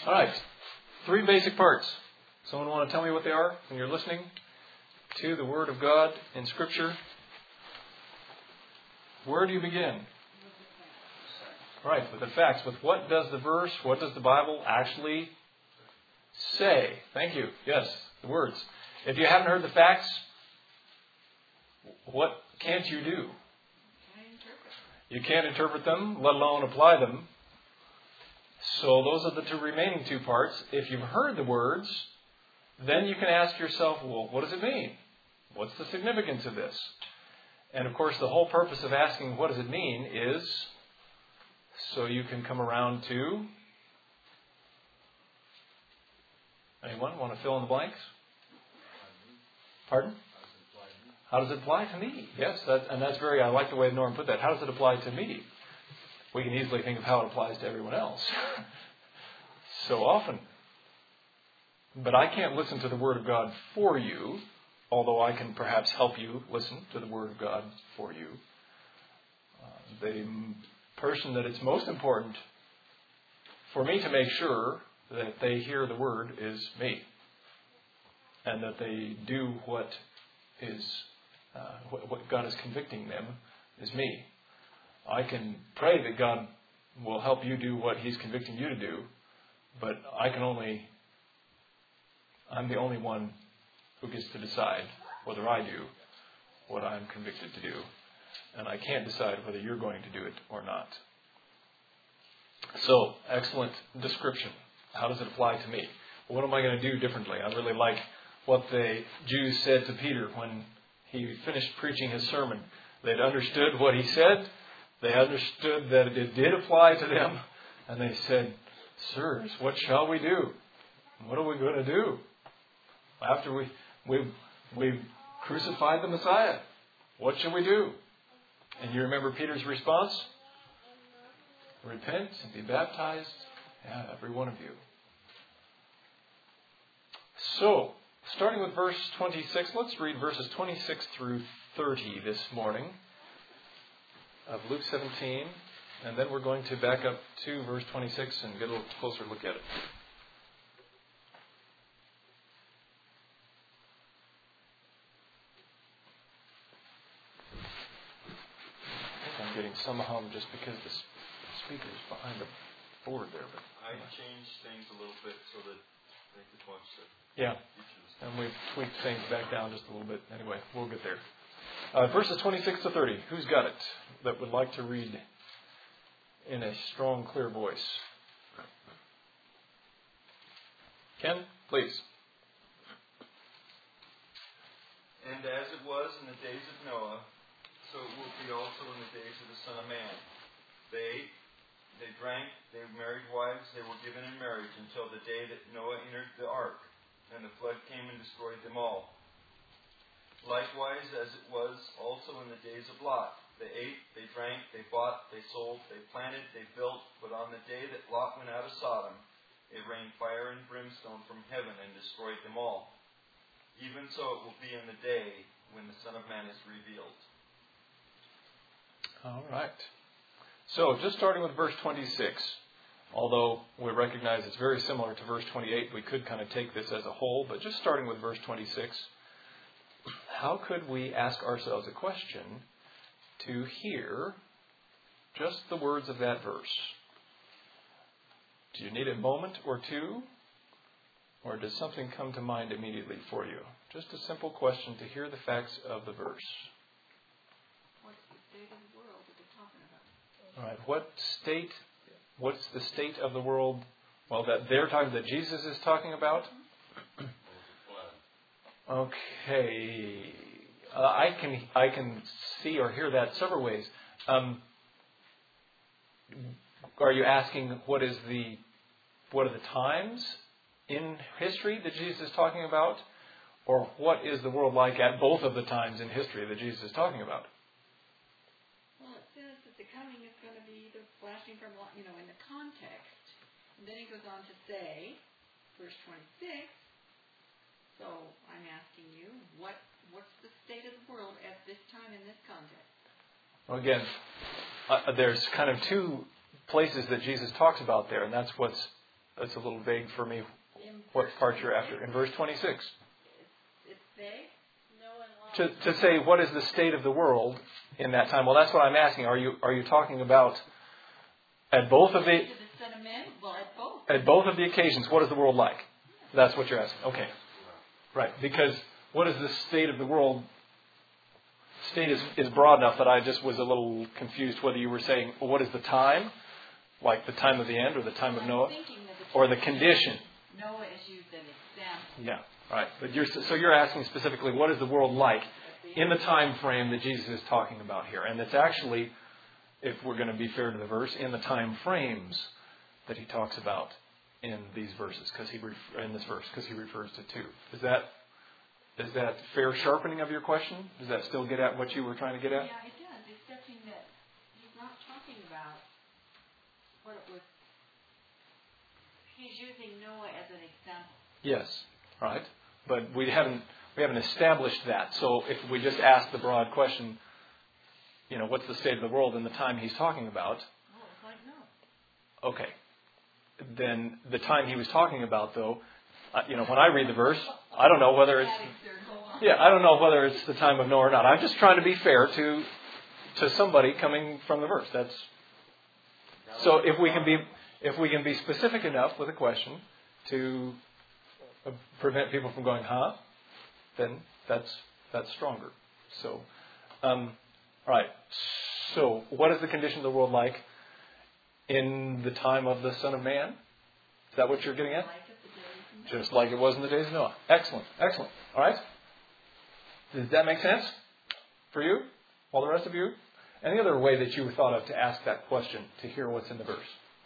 All right. 3 basic parts. Someone want to tell me what they are when you're listening to the Word of God in Scripture? Where do you begin? Right, with the facts. With what does the Bible actually say? Thank you. Yes, the words. If you haven't heard the facts, what can't you do? You can't interpret them, let alone apply them. So those are the 2 remaining 2 parts. If you've heard the words, then you can ask yourself, well, what does it mean? What's the significance of this? And of course, the whole purpose of asking what does it mean is so you can come around to... Anyone want to fill in the blanks? Pardon? How does it apply to me? Yes, I like the way Norm put that. How does it apply to me? We can easily think of how it applies to everyone else. So often. But I can't listen to the Word of God for you, although I can perhaps help you listen to the Word of God for you. The person that it's most important for me to make sure that they hear the Word is me. And that they do what God is convicting them is me. I can pray that God will help you do what He's convicting you to do, but I'm the only one who gets to decide whether I do what I'm convicted to do. And I can't decide whether you're going to do it or not. So, excellent description. How does it apply to me? What am I going to do differently? I really like what the Jews said to Peter when he finished preaching his sermon. They'd understood what he said. They understood that it did apply to them. And they said, "Sirs, what shall we do? What are we going to do? After we've crucified the Messiah, what shall we do?" And you remember Peter's response? "Repent and be baptized, every one of you." So, starting with verse 26, let's read verses 26 through 30 this morning of Luke 17. And then we're going to back up to verse 26 and get a little closer look at it. I think I'm getting some hum just because the speaker is behind the board there. But I changed things a little bit so that they could watch the and we've tweaked things back down just a little bit. Anyway, we'll get there. Verses 26 to 30. Who's got it that would like to read in a strong, clear voice? Ken, please. "And as it was in the days of Noah, so it will be also in the days of the Son of Man. They drank, they married wives, they were given in marriage until the day that Noah entered the ark, and the flood came and destroyed them all. Likewise, as it was also in the days of Lot, they ate, they drank, they bought, they sold, they planted, they built, but on the day that Lot went out of Sodom, it rained fire and brimstone from heaven and destroyed them all. Even so it will be in the day when the Son of Man is revealed." All right. So, just starting with verse 26, although we recognize it's very similar to verse 28, we could kind of take this as a whole, but just starting with verse 26, how could we ask ourselves a question to hear just the words of that verse? Do you need a moment or two? Or does something come to mind immediately for you? Just a simple question to hear the facts of the verse. What's the state of the world that they're talking about? All right. What's the state of the world? Well, that they're talking, that Jesus is talking about? Okay. I can see or hear that several ways. Are you asking what are the times in history that Jesus is talking about? Or what is the world like at both of the times in history that Jesus is talking about? Well, it says that the coming is going to be the flashing from, in the context. And then he goes on to say, verse 26, so I'm asking you, what's the state of the world at this time in this context? Well, again, there's kind of 2 places that Jesus talks about there, and that's what's That's a little vague for me. In What verse part you're 26, after? In verse 26. It's vague. To say what is the state of the world in that time. Well, that's what I'm asking. Are you talking about at both of the To the Son of Man? Well, at both. at both of the occasions? What is the world like? That's what you're asking. Okay, right. Because what is the state of the world? State is broad enough that I just was a little confused whether you were saying, well, what is the time, like the time of the end or the time of Noah, or the condition. Noah is used as an example. Yeah, right. But you're asking specifically, what is the world like in the time frame that Jesus is talking about here? And it's actually, if we're going to be fair to the verse, in the time frames that he talks about in these verses, in this verse, because he refers to two. Is that fair sharpening of your question? Does that still get at what you were trying to get at? Yeah, it does, excepting that he's not talking about what it was. He's using Noah as an example. Yes, right. But we haven't established that. So if we just ask the broad question, what's the state of the world in the time he's talking about? Well, it's like no. Okay. Then the time he was talking about, though, when I read the verse, I don't know whether it's the time of Noah or not. I'm just trying to be fair to somebody coming from the verse. So if we can be specific enough with a question to prevent people from going, huh? Then that's stronger. So, all right. So, what is the condition of the world like in the time of the Son of Man? Is that what you're getting at? Just like it was in the days of Noah. Excellent. All right. Does that make sense for you? All the rest of you? Any other way that you thought of to ask that question to hear what's in the verse?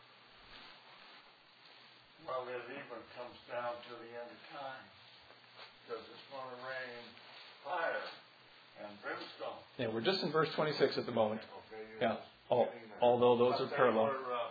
Well, it even comes down to the end of time, because it's going to rain fire and brimstone. Yeah, we're just in verse 26 at the moment. Okay, Yeah. Although those are parallel.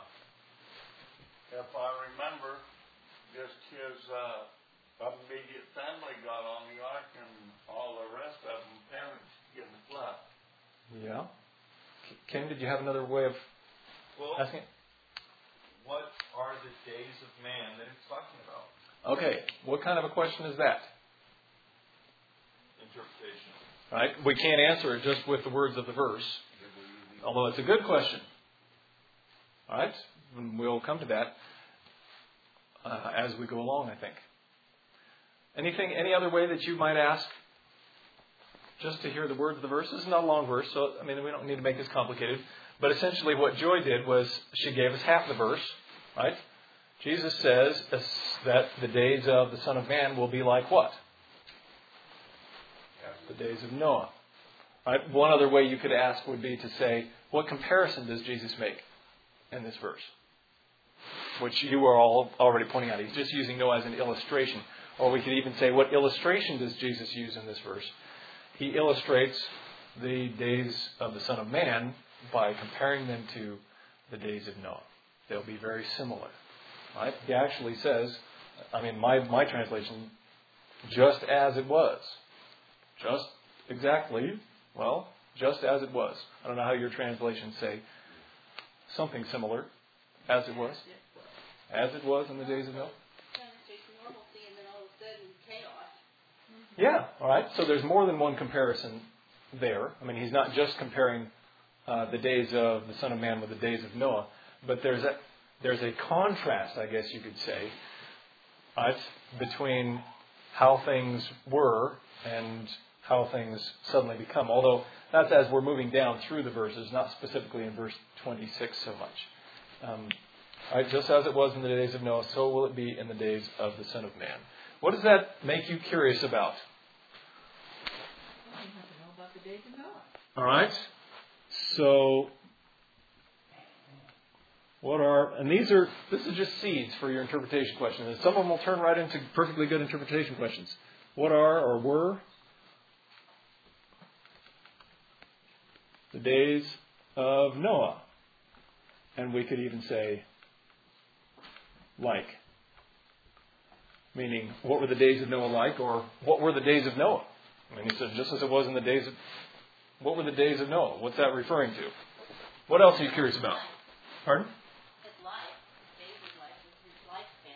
If I remember, just his immediate family got on the ark, and all the rest of them parents get the flood. Yeah. Ken, did you have another way of asking it? What are the days of man that it's talking about? Okay. What kind of a question is that? Interpretation. Right? We can't answer it just with the words of the verse, although it's a good question. All right? And we'll come to that as we go along, I think. Any other way that you might ask just to hear the words of the verse? This is not a long verse, so we don't need to make this complicated. But essentially what Joy did was she gave us half the verse, right? Jesus says that the days of the Son of Man will be like what? The days of Noah. Right? One other way you could ask would be to say, what comparison does Jesus make in this verse? Which you are all already pointing out. He's just using Noah as an illustration. Or we could even say, what illustration does Jesus use in this verse? He illustrates the days of the Son of Man by comparing them to the days of Noah. They'll be very similar. Right? He actually says, my translation, just as it was. Just exactly, just as it was. I don't know how your translations say something similar. As it was. As it was in the days of Noah. Normalcy and then all of a sudden chaos. Yeah, all right. So there's more than one comparison there. He's not just comparing the days of the Son of Man with the days of Noah, but there's a contrast, I guess you could say, right, between how things were and how things suddenly become. Although that's as we're moving down through the verses, not specifically in verse 26 so much. Right, just as it was in the days of Noah, so will it be in the days of the Son of Man. What does that make you curious about? Well, you have to know about the days of Noah. All right. So, this is just seeds for your interpretation question. And some of them will turn right into perfectly good interpretation questions. What are or were the days of Noah? And we could even say, like. Meaning, what were the days of Noah like? Or, what were the days of Noah? He said, just as it was in the days of... What were the days of Noah? What's that referring to? What else are you curious about? Pardon? His life, David's life, his lifespan.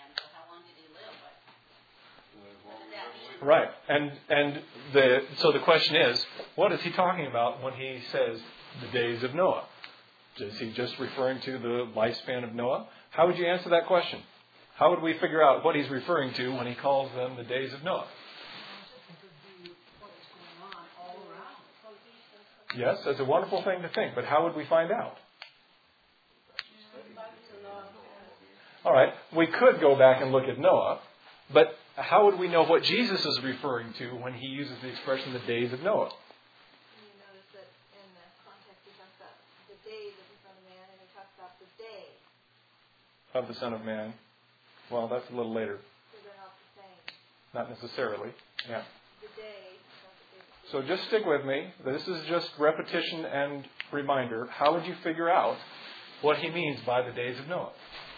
Right. So the question is, what is he talking about when he says the days of Noah? Is he just referring to the lifespan of Noah? How would you answer that question? How would we figure out what he's referring to when he calls them the days of Noah? Yes, that's a wonderful thing to think, but how would we find out? All right, we could go back and look at Noah, but how would we know what Jesus is referring to when he uses the expression the days of Noah? You notice that in the context he talks about the days of the Son of Man, and he talks about the day of the Son of Man. Well, that's a little later. So they're not the same. Not necessarily. Yeah. The day. So just stick with me. This is just repetition and reminder. How would you figure out what he means by the days of Noah?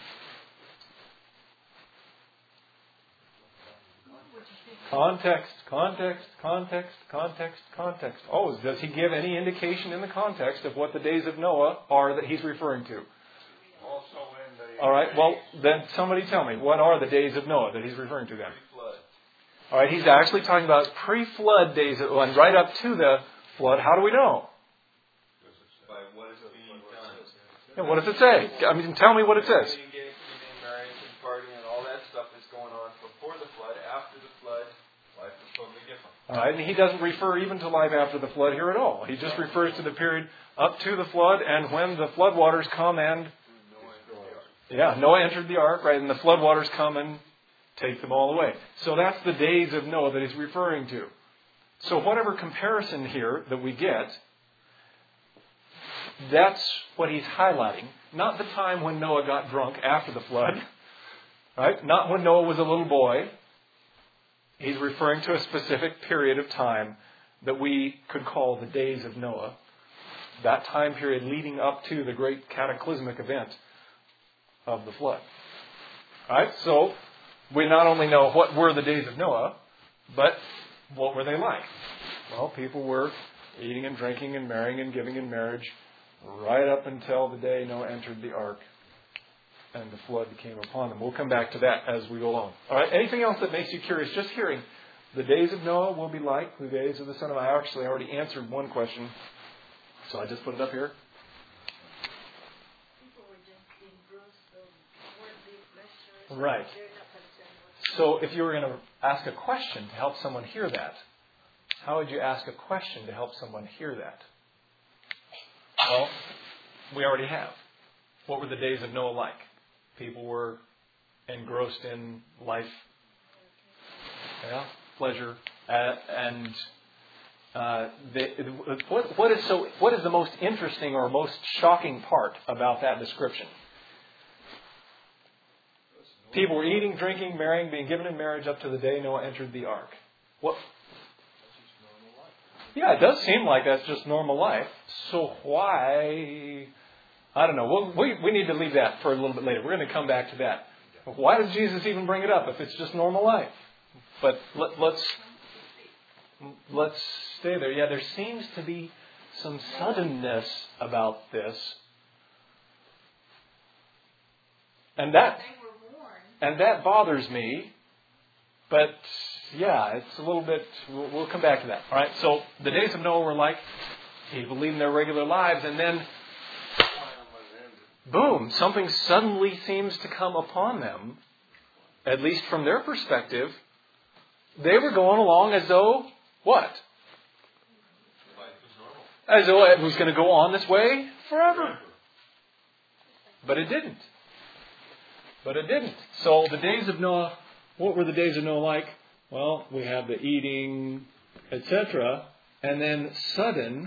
Context, context, context, context, context. Oh, does he give any indication in the context of what the days of Noah are that he's referring to? Also in the... All right, well, then somebody tell me, what are the days of Noah that he's referring to then? Pre-flood. All right, he's actually talking about pre-flood days, and right up to the flood. How do we know? By what is being done. Yeah, what does it say? I mean, tell me what it says. Eating, marrying, and partying, and all that stuff is going on before the flood. After the flood, life is totally different. All right, and he doesn't refer even to life after the flood here at all. He just refers to the period up to the flood and when the floodwaters come and... Yeah, Noah entered the ark, right, and the floodwaters come and take them all away. So that's the days of Noah that he's referring to. So whatever comparison here that we get, that's what he's highlighting. Not the time when Noah got drunk after the flood, right? Not when Noah was a little boy. He's referring to a specific period of time that we could call the days of Noah. That time period leading up to the great cataclysmic event of the flood. All right, so we not only know what were the days of Noah, but what were they like? Well, people were eating and drinking and marrying and giving in marriage right up until the day Noah entered the ark and the flood came upon them. We'll come back to that as we go along. All right, anything else that makes you curious? Just hearing the days of Noah will be like the days of the Son of Man. I actually already answered one question, so I just put it up here. People were just engrossed in worldly pleasures. Right. So if you were going to ask a question to help someone hear that, how would you ask a question to help someone hear that? Well, we already have. What were the days of Noah like? People were engrossed in life, pleasure, and what is the most interesting or most shocking part about that description? People were eating, drinking, marrying, being given in marriage up to the day Noah entered the ark. What? Yeah, it does seem like that's just normal life. So why? I don't know. We need to leave that for a little bit later. We're going to come back to that. Why does Jesus even bring it up if it's just normal life? But let's stay there. Yeah, there seems to be some suddenness about this. And that bothers me. But yeah, it's a little bit, we'll come back to that. All right, so the days of Noah were like people leading their regular lives, and then boom, something suddenly seems to come upon them, at least from their perspective. They were going along as though, what? As though it was going to go on this way forever. But it didn't. So the days of Noah, what were the days of Noah like? Well, we have the eating, etc. And then sudden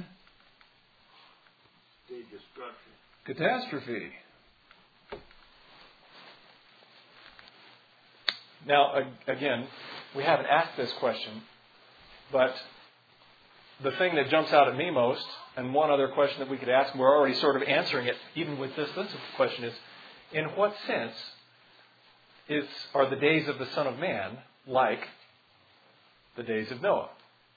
catastrophe. Now, again, we haven't asked this question, but the thing that jumps out at me most, and one other question that we could ask, and we're already sort of answering it, even with this question is, in what sense are the days of the Son of Man like the days of Noah?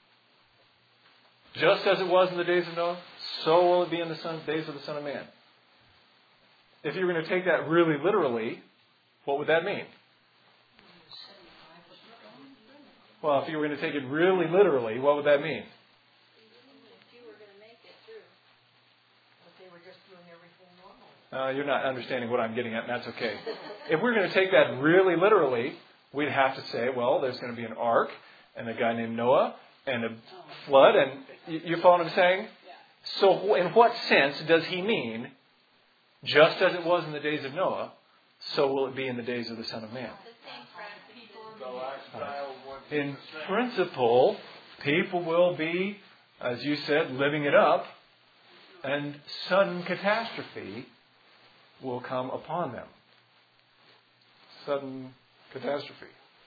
Just as it was in the days of Noah, so will it be in the days of the Son of Man. If you were going to take that really literally, what would that mean? Well, if you were going to take it really literally, what would that mean? If you were going to make it through. But they were just doing everything normal. You're not understanding what I'm getting at, and that's okay. If we're going to take that really literally, we'd have to say, well, there's going to be an ark, and a guy named Noah, and a flood, and you follow what I'm saying? So in what sense does he mean, just as it was in the days of Noah, so will it be in the days of the Son of Man? The lifestyle would be In the same. principle, people will be, as you said, living it up, and sudden catastrophe will come upon them. Sudden catastrophe.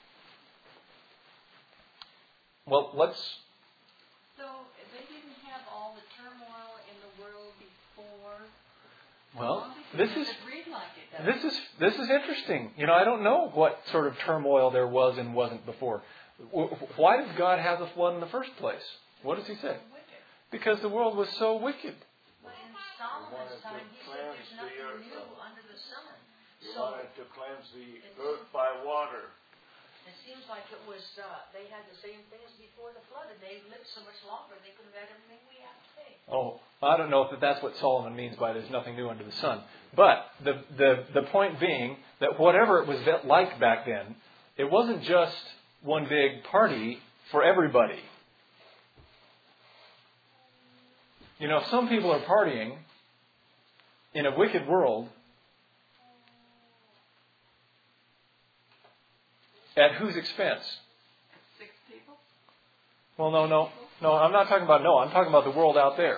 Well, let's... So they didn't have all the turmoil in the world before. Well, Because it read like it does. this is interesting. I don't know what sort of turmoil there was and wasn't before. Why did God have the flood in the first place? What does He say? Because the world was so wicked. But in Solomon's time, he said there's nothing new under the sun. You So wanted to cleanse the earth by water. it seems like it was, they had the same thing as before the flood, and they lived so much longer, they could have had everything we have today. Oh, I don't know if that's what Solomon means by there's nothing new under the sun. But the point being that whatever it was like back then, it wasn't just one big party for everybody. If some people are partying in a wicked world, at whose expense? 6 people? Well, no. I'm not talking about Noah. I'm talking about the world out there.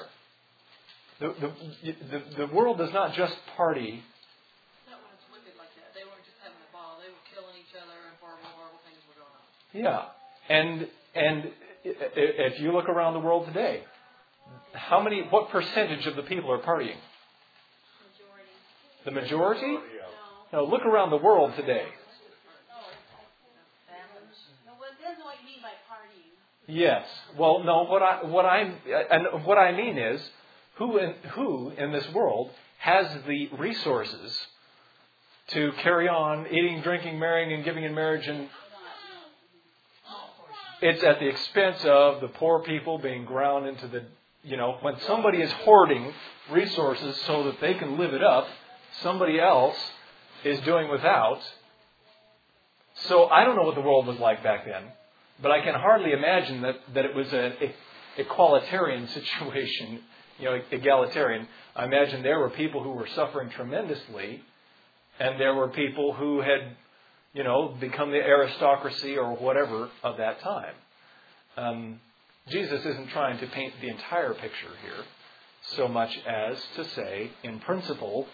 The world does not just party. Not when it's wicked like that. They weren't just having a ball. They were killing each other, and horrible things were going on. Yeah, and if you look around the world today, what percentage of the people are partying? Majority. The majority? No. No, look around the world today. No, well, it depends on what you mean by partying. Yes. Well, no. What I mean is, who in this world has the resources to carry on eating, drinking, marrying, and giving in marriage, and it's at the expense of the poor people being ground into the. When somebody is hoarding resources so that they can live it up, somebody else is doing without. So I don't know what the world was like back then, but I can hardly imagine that it was an equalitarian situation, egalitarian. I imagine there were people who were suffering tremendously, and there were people who had, become the aristocracy or whatever of that time. Jesus isn't trying to paint the entire picture here, so much as to say, in principle,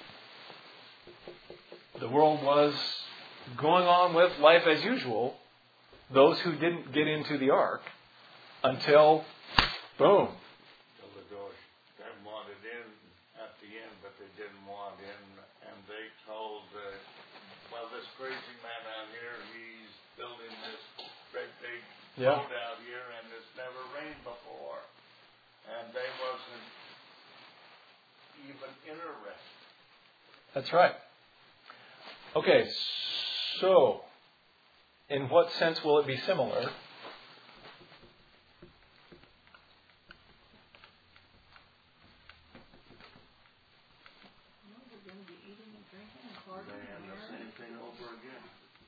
the world was going on with life as usual, those who didn't get into the ark, until, boom. So the doors, they wanted in at the end, but they didn't want in. And they told, this crazy man out here, he's building this great big boat out here, and it's never rained before. And they wasn't even interested. That's right. Okay, so in what sense will it be similar? And the same thing over again.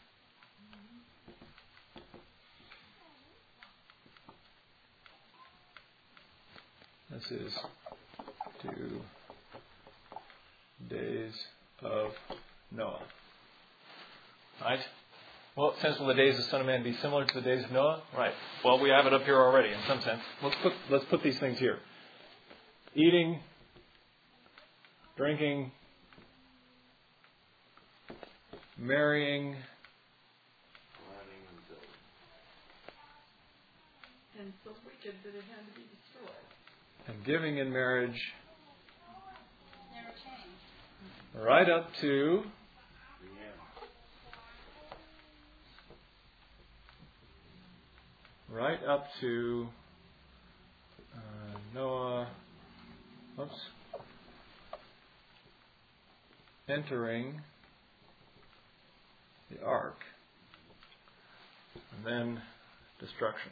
This is 2 days of Noah. Right? What sense will the days of the Son of Man be similar to the days of Noah? Right. Well, we have it up here already in some sense. Let's put these things here. Eating, drinking, marrying, And so wicked that it had to be destroyed. and giving in marriage, Never changed. right up to Noah, entering the ark. And then destruction.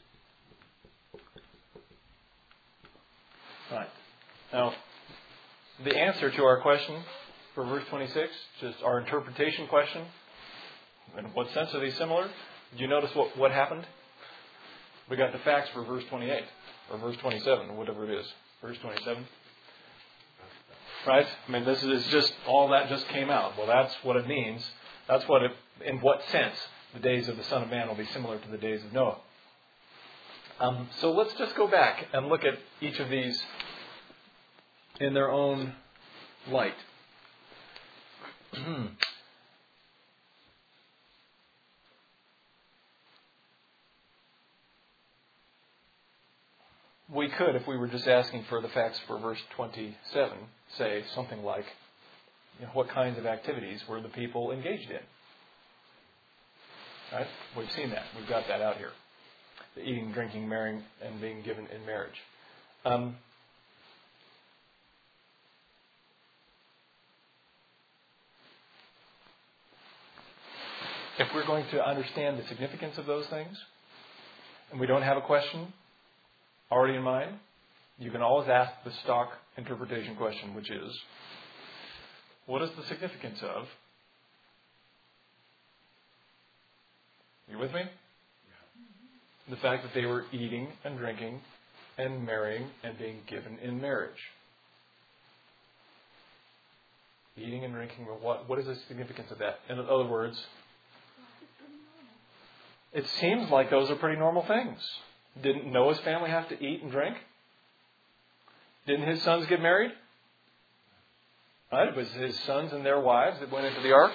Right. Now, the answer to our question for verse 26, just our interpretation question, in what sense are these similar? Did you notice what happened? We got the facts for verse 28, or verse 27, whatever it is. Verse 27. Right? I mean, this is just, all that just came out. Well, that's what it means. That's what it, in what sense the days of the Son of Man will be similar to the days of Noah. So let's just go back and look at each of these in their own light. We could, if we were just asking for the facts for verse 27, say something like, what kinds of activities were the people engaged in? Right? We've seen that. We've got that out here. The eating, drinking, marrying, and being given in marriage. If we're going to understand the significance of those things, and we don't have a question already in mind, you can always ask the stock interpretation question, which is, what is the significance of? You with me? The fact that they were eating and drinking and marrying and being given in marriage. Eating and drinking, what is the significance of that? In other words, it seems like those are pretty normal things. Didn't Noah's family have to eat and drink? Didn't his sons get married? Right? It was his sons and their wives that went into the ark.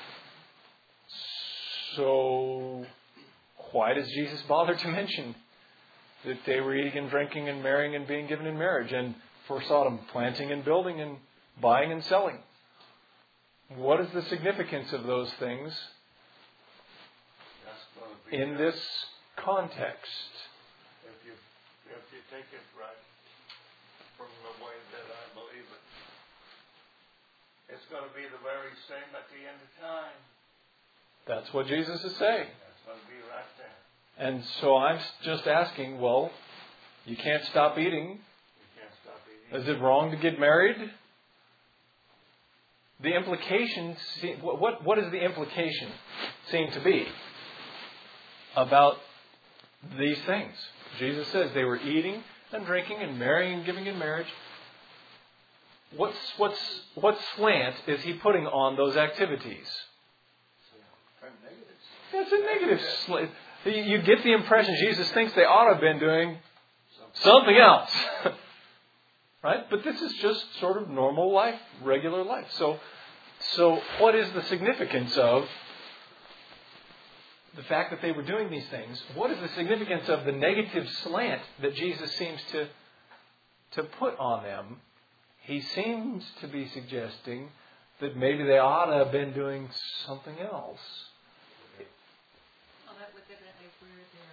So why does Jesus bother to mention that they were eating and drinking and marrying and being given in marriage? And for Sodom, planting and building and buying and selling. What is the significance of those things in this context? If you take it right from the way that I believe it, it's going to be the very same at the end of time. That's what Jesus is saying. That's going to be right there. And so I'm just asking, well, you can't stop eating. You can't stop eating. Is it wrong to get married? The implication, what does the implication seem to be about these things? Jesus says they were eating and drinking and marrying and giving in marriage. What slant is he putting on those activities? It's a negative slant. You get the impression Jesus thinks they ought to have been doing something else. Right? But this is just sort of normal life, regular life. So what is the significance of the fact that they were doing these things? What is the significance of the negative slant that Jesus seems to put on them? He seems to be suggesting that maybe they ought to have been doing something else. Well, that was evidently where their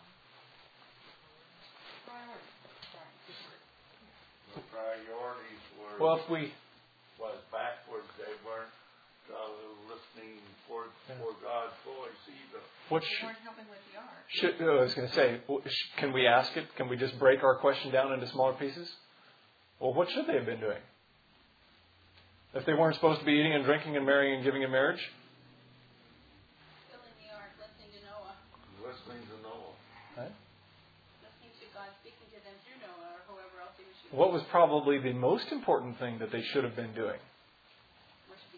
priorities were. Well, if we was backwards, they weren't listening for God's voice either. What they weren't helping with the ark. I was going to say, can we ask it? Can we just break our question down into smaller pieces? Well, what should they have been doing? If they weren't supposed to be eating and drinking and marrying and giving in marriage? Building the ark, listening to Noah. Listening to Noah. Right? Listening to God speaking to them through Noah or whoever else he was using. What was probably the most important thing that they should have been doing? Worshiping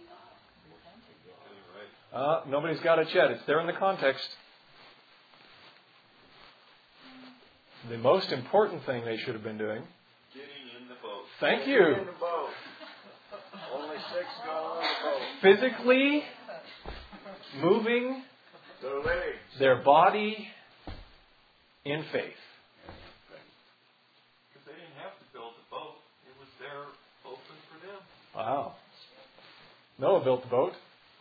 God. Nobody's got it yet. It's there in the context. The most important thing they should have been doing. Getting in the boat. Thank you. In the boat. Only 6 go on the boat. Physically moving Their legs. their body in faith. Because they didn't have to build the boat. It was there open for them. Wow. Noah built the boat.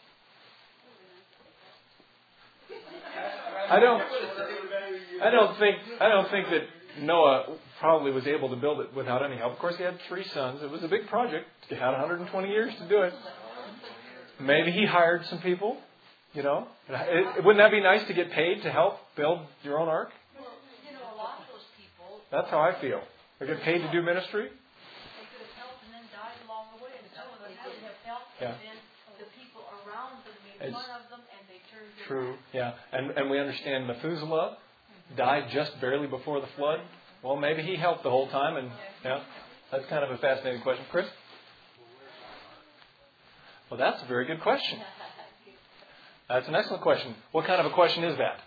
I don't think that Noah probably was able to build it without any help. Of course, he had 3 sons. It was a big project. He had 120 years to do it. Maybe he hired some people. You know? Wouldn't that be nice to get paid to help build your own ark? Well, a lot of those people... That's how I feel. They get paid to do ministry. They could have helped and then died along the way. And some of them didn't have help. Yeah. And then the people around them made fun of them and they turned their True. back. Yeah. And we understand Methuselah died just barely before the flood. Well, maybe he helped the whole time. And that's kind of a fascinating question. Chris? Well, that's a very good question. That's an excellent question. What kind of a question is that?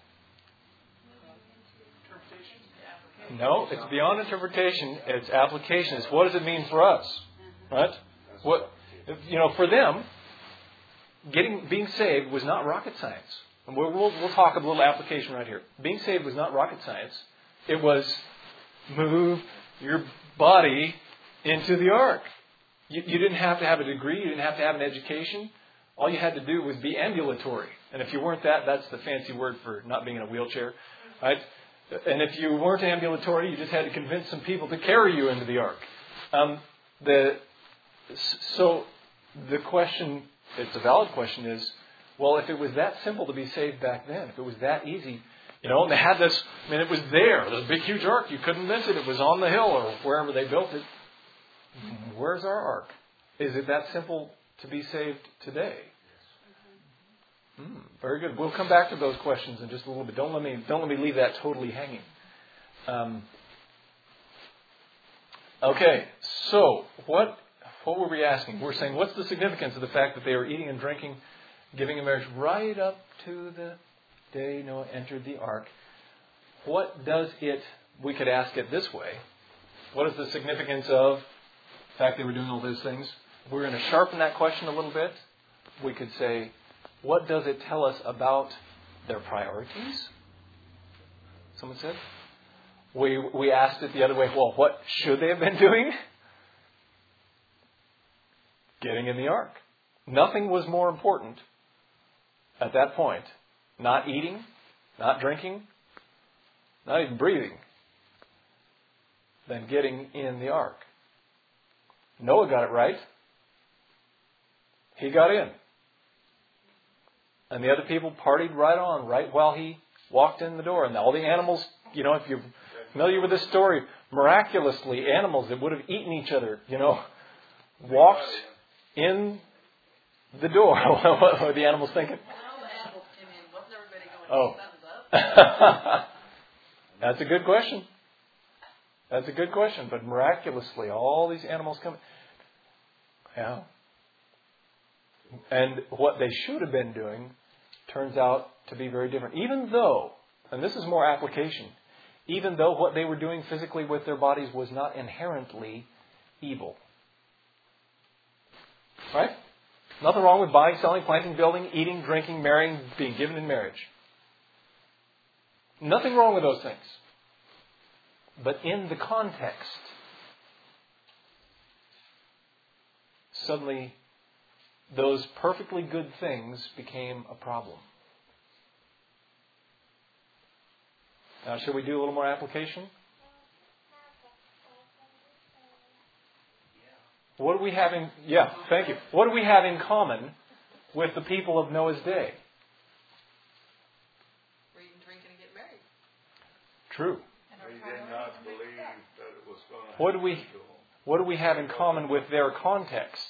No, it's beyond interpretation. It's application. It's what does it mean for us, right? For them, being saved was not rocket science. And we'll talk a little application right here. Being saved was not rocket science. It was move your body into the ark. You didn't have to have a degree. You didn't have to have an education. All you had to do was be ambulatory. And if you weren't that, that's the fancy word for not being in a wheelchair, right? And if you weren't ambulatory, you just had to convince some people to carry you into the ark. So the question, it's a valid question, is, well, if it was that simple to be saved back then, if it was that easy, and they had this, it was there. This big, huge ark. You couldn't miss it. It was on the hill or wherever they built it. Where's our ark? Is it that simple to be saved today? Very good. We'll come back to those questions in just a little bit. Don't let me leave that totally hanging. Okay. So what were we asking? We're saying, what's the significance of the fact that they were eating and drinking, giving in marriage right up to the day Noah entered the ark? What does it? We could ask it this way: what is the significance of the fact they were doing all those things? We're going to sharpen that question a little bit. We could say, what does it tell us about their priorities? Someone said. We asked it the other way. Well, what should they have been doing? Getting in the ark. Nothing was more important at that point. Not eating, not drinking, not even breathing, than getting in the ark. Noah got it right. He got in. And the other people partied right on, right while he walked in the door. And all the animals, if you're familiar with this story, miraculously, animals that would have eaten each other, walked in the door. What were the animals thinking? Oh. That's a good question. That's a good question. But miraculously, all these animals come. Yeah. And what they should have been doing turns out to be very different. Even though, and this is more application, even though what they were doing physically with their bodies was not inherently evil. Right? Nothing wrong with buying, selling, planting, building, eating, drinking, marrying, being given in marriage. Nothing wrong with those things. But in the context, suddenly those perfectly good things became a problem. Now, shall we do a little more application? What do we have in... Yeah, thank you. What do we have in common with the people of Noah's day? Read and drink and get married. True. They did not believe that it was going to happen. What do we have in common with their context?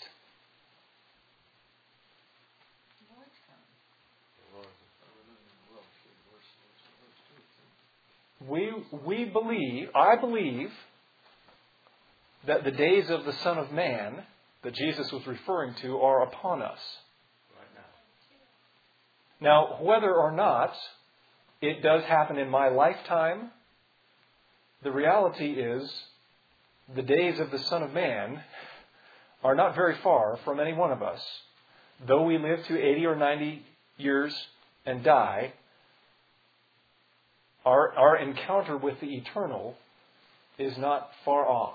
I believe that the days of the Son of Man that Jesus was referring to are upon us. Right now. Now, whether or not it does happen in my lifetime, the reality is the days of the Son of Man are not very far from any one of us. Though we live to 80 or 90 years and die, our encounter with the eternal is not far off.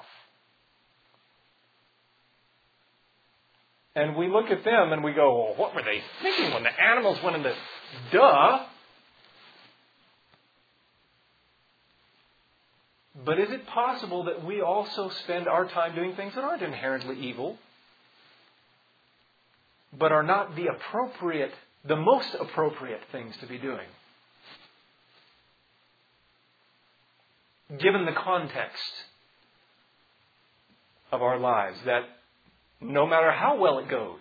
And we look at them and we go, well, what were they thinking when the animals went in the... Duh! But is it possible that we also spend our time doing things that aren't inherently evil, but are not the appropriate the most appropriate things to be doing, given the context of our lives, that no matter how well it goes,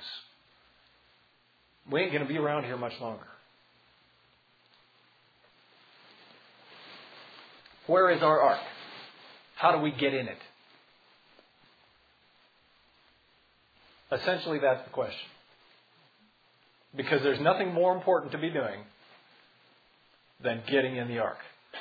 we ain't going to be around here much longer. Where is our ark? How do we get in it? Essentially, that's the question. Because there's nothing more important to be doing than getting in the ark.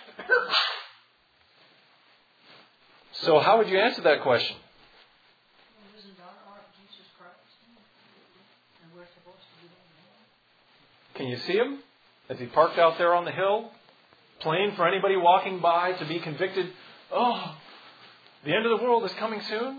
So how would you answer that question? Well, isn't our ark Jesus Christ? And we're supposed to be there. Can you see him? As he parked out there on the hill, plain for anybody walking by to be convicted, oh, the end of the world is coming soon?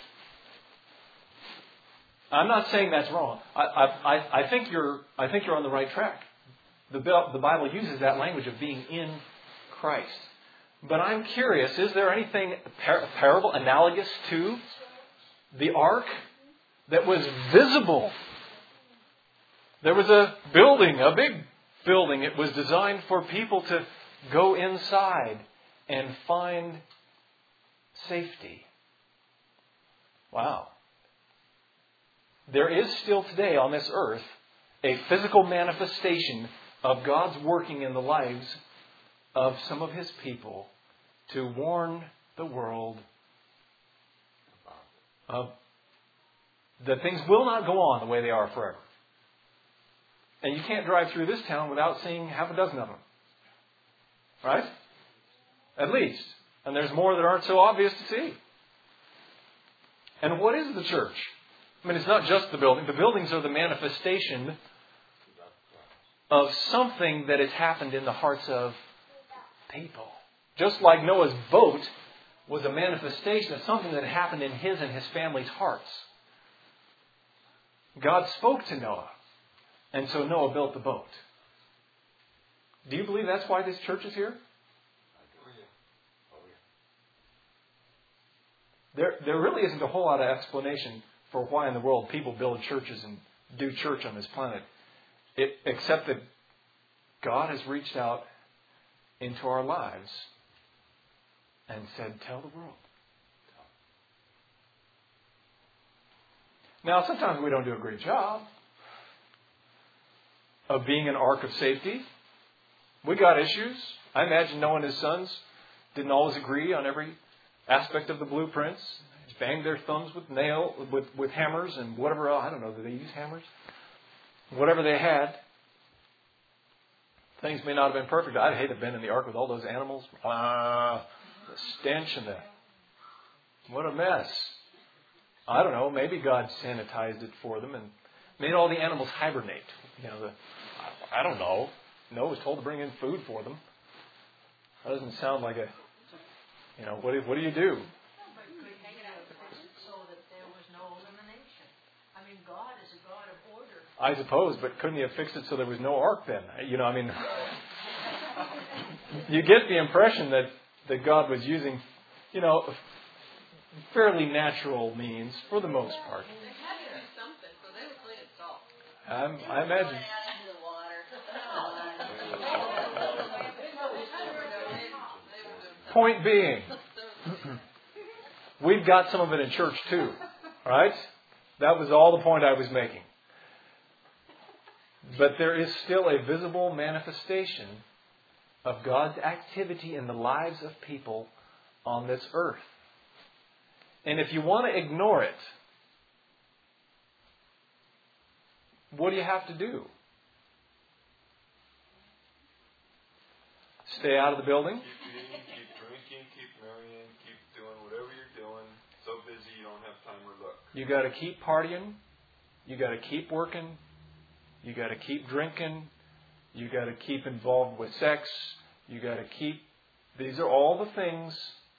I'm not saying that's wrong. I think you're on the right track. The Bible uses that language of being in Christ. But I'm curious, is there anything parable analogous to the ark that was visible? There was a building, a big building. It was designed for people to go inside and find safety. Wow. There is still today on this earth a physical manifestation of God's working in the lives of some of His people to warn the world that things will not go on the way they are forever. And you can't drive through this town without seeing half a dozen of them. Right? At least. And there's more that aren't so obvious to see. And what is the church? I mean, it's not just the building. The buildings are the manifestation of something that has happened in the hearts of people. Just like Noah's boat was a manifestation of something that happened in his and his family's hearts. God spoke to Noah, and so Noah built the boat. Do you believe that's why this church is here? There really isn't a whole lot of explanation for why in the world people build churches and do church on this planet, except that God has reached out into our lives and said, tell the world. Now, sometimes we don't do a great job of being an ark of safety. We got issues. I imagine Noah and his sons didn't always agree on every aspect of the blueprints. They banged their thumbs with hammers and whatever else. I don't know, did they use hammers? Whatever they had. Things may not have been perfect. I'd hate to have been in the ark with all those animals. The stench and what a mess. I don't know, maybe God sanitized it for them and made all the animals hibernate. I don't know. Noah was told to bring in food for them. That doesn't sound like what do you do? So that there was no elimination. I mean, God is a God of order. I suppose, but couldn't He have fixed it so there was no ark then? You get the impression that God was using, fairly natural means for the most part. They had to do something, so they would clean it salt. I imagine. Point being, we've got some of it in church too, right? That was all the point I was making. But there is still a visible manifestation of God's activity in the lives of people on this earth. And if you want to ignore it, what do you have to do? Stay out of the building? Keep eating, keep drinking, keep marrying, keep doing whatever you're doing. So busy you don't have time or look. You got to keep partying. You got to keep working. You got to keep drinking. You got to keep involved with sex. You got to keep... These are all the things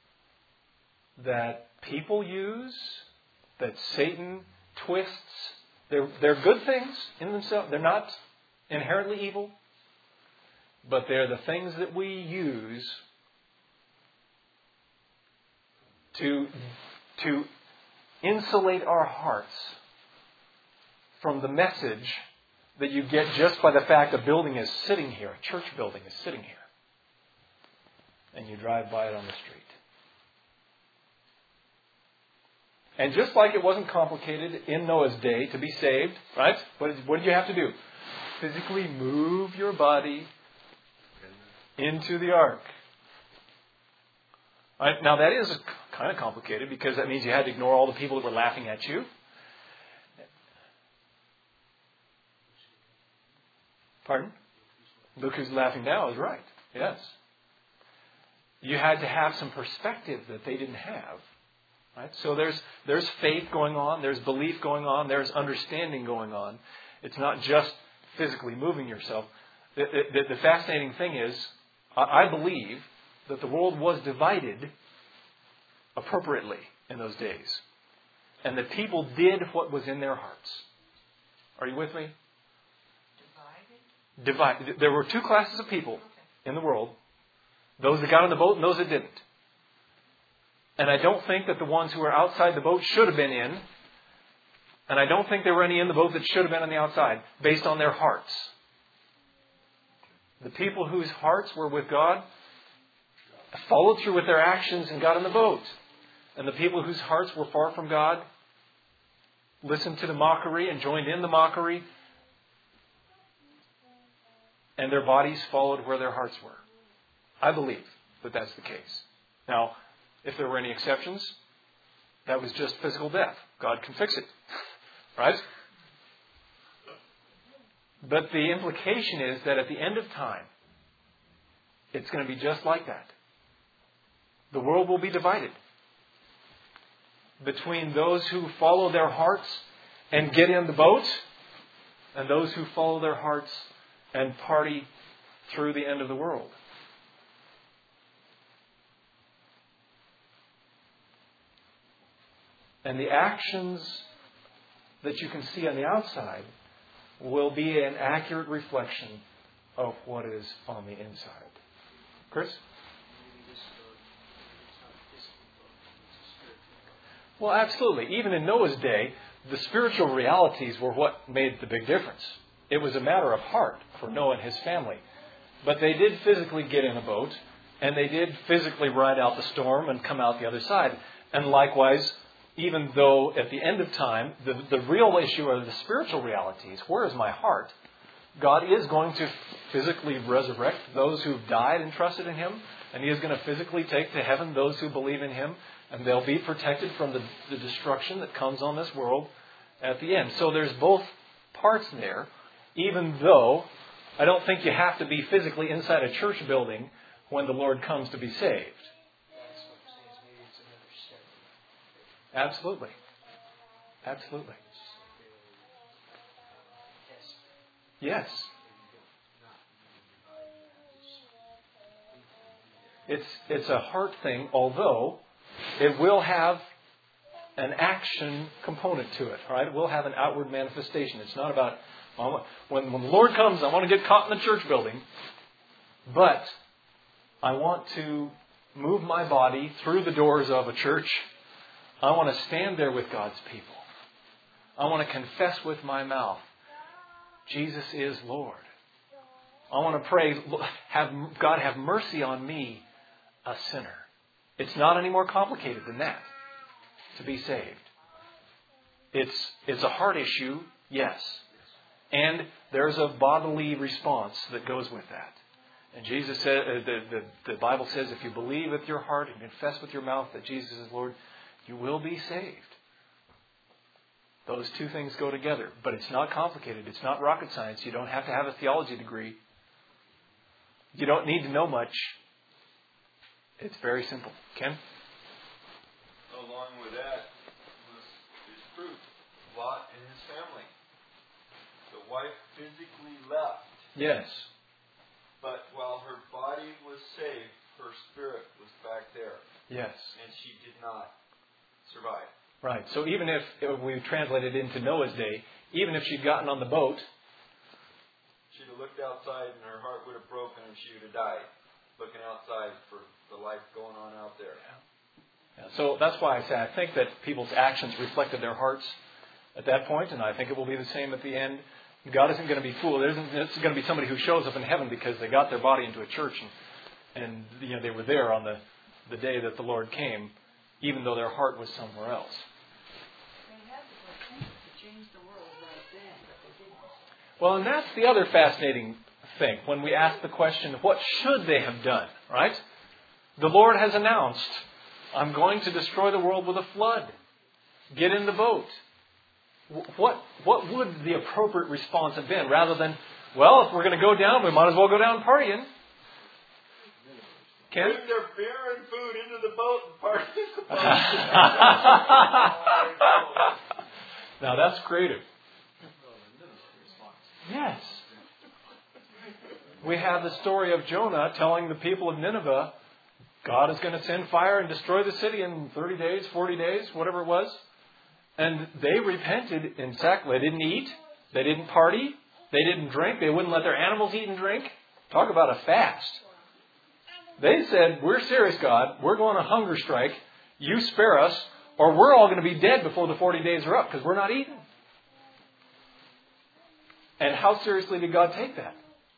that people use, that Satan twists. They're good things in themselves. They're not inherently evil. But they're the things that we use to insulate our hearts from the message that you get just by the fact a building is sitting here, a church building is sitting here, and you drive by it on the street. And just like it wasn't complicated in Noah's day to be saved, right? What did you have to do? Physically move your body into the ark. Right? Now that is kind of complicated because that means you had to ignore all the people that were laughing at you. Pardon? Look who's laughing now is right. Yes. You had to have some perspective that they didn't have. Right? So there's faith going on, there's belief going on, there's understanding going on. It's not just physically moving yourself. The fascinating thing is, I believe that the world was divided appropriately in those days. And the people did what was in their hearts. Are you with me? Divided. There were two classes of people in the world. Those that got on the boat and those that didn't. And I don't think that the ones who were outside the boat should have been in. And I don't think there were any in the boat that should have been on the outside, based on their hearts. The people whose hearts were with God followed through with their actions and got on the boat. And the people whose hearts were far from God listened to the mockery and joined in the mockery. And their bodies followed where their hearts were. I believe that that's the case. Now, if there were any exceptions, that was just physical death. God can fix it. Right? But the implication is that at the end of time, it's going to be just like that. The world will be divided between those who follow their hearts and get in the boat and those who follow their hearts and party through the end of the world. And the actions that you can see on the outside will be an accurate reflection of what is on the inside. Chris? Well, absolutely. Even in Noah's day, the spiritual realities were what made the big difference. It was a matter of heart for Noah and his family. But they did physically get in a boat, and they did physically ride out the storm and come out the other side. And likewise, even though at the end of time, the real issue are the spiritual realities. Where is my heart? God is going to physically resurrect those who've died and trusted in Him. And He is going to physically take to heaven those who believe in Him. And they'll be protected from the destruction that comes on this world at the end. So there's both parts there. Even though I don't think you have to be physically inside a church building when the Lord comes to be saved. Absolutely. Absolutely. Yes. It's a heart thing, although it will have an action component to it. Right? It will have an outward manifestation. It's not about when the Lord comes, I want to get caught in the church building, but I want to move my body through the doors of a church. I want to stand there with God's people. I want to confess with my mouth, Jesus is Lord. I want to pray, God have mercy on me, a sinner. It's not any more complicated than that to be saved. It's a heart issue, yes. And there's a bodily response that goes with that. And Jesus said, the Bible says, if you believe with your heart and confess with your mouth that Jesus is Lord, you will be saved. Those two things go together. But it's not complicated. It's not rocket science. You don't have to have a theology degree. You don't need to know much. It's very simple. Ken? Along with that was his fruit, Lot and his family. The wife physically left. Yes. But while her body was saved, her spirit was back there. Yes. And she did not survive. Right. So even if we translate it into Noah's day, even if she'd gotten on the boat, she'd have looked outside and her heart would have broken and she would have died, looking outside for the life going on out there. Yeah. So that's why I say I think that people's actions reflected their hearts at that point, and I think it will be the same at the end. God isn't going to be fooled. It's going to be somebody who shows up in heaven because they got their body into a church and they were there on the day that the Lord came, even though their heart was somewhere else. They had the potential to change the world right then, but they didn't. Well, and that's the other fascinating thing. When we ask the question, what should they have done, right? The Lord has announced, I'm going to destroy the world with a flood. Get in the boat. What would the appropriate response have been? Rather than, well, if we're going to go down, we might as well go down partying. Ken? Bring their beer and food into the boat and party in the boat. Now that's creative. Yes. We have the story of Jonah telling the people of Nineveh, God is going to send fire and destroy the city in 30 days, 40 days, whatever it was. And they repented in sackcloth. They didn't eat. They didn't party. They didn't drink. They wouldn't let their animals eat and drink. Talk about a fast. They said, we're serious, God. We're going on a hunger strike. You spare us, or we're all going to be dead before the 40 days are up because we're not eating. And how seriously did God take that?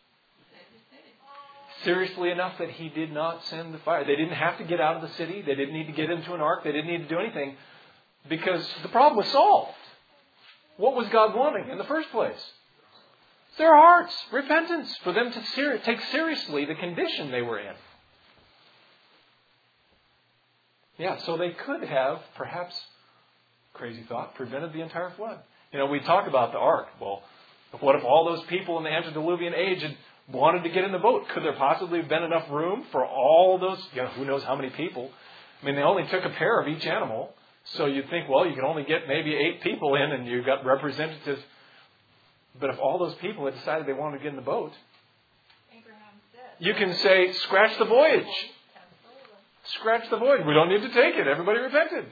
Seriously enough that He did not send the fire. They didn't have to get out of the city. They didn't need to get into an ark. They didn't need to do anything because the problem was solved. What was God wanting in the first place? Their hearts, repentance, for them to take seriously the condition they were in. Yeah, so they could have, perhaps, crazy thought, prevented the entire flood. We talk about the ark. Well, what if all those people in the antediluvian age had wanted to get in the boat? Could there possibly have been enough room for all those, who knows how many people? I mean, they only took a pair of each animal. So you'd think, well, you can only get maybe 8 people in and you've got representatives. But if all those people had decided they wanted to get in the boat, you can say, scratch the voyage. Scratch the voyage. We don't need to take it. Everybody repented.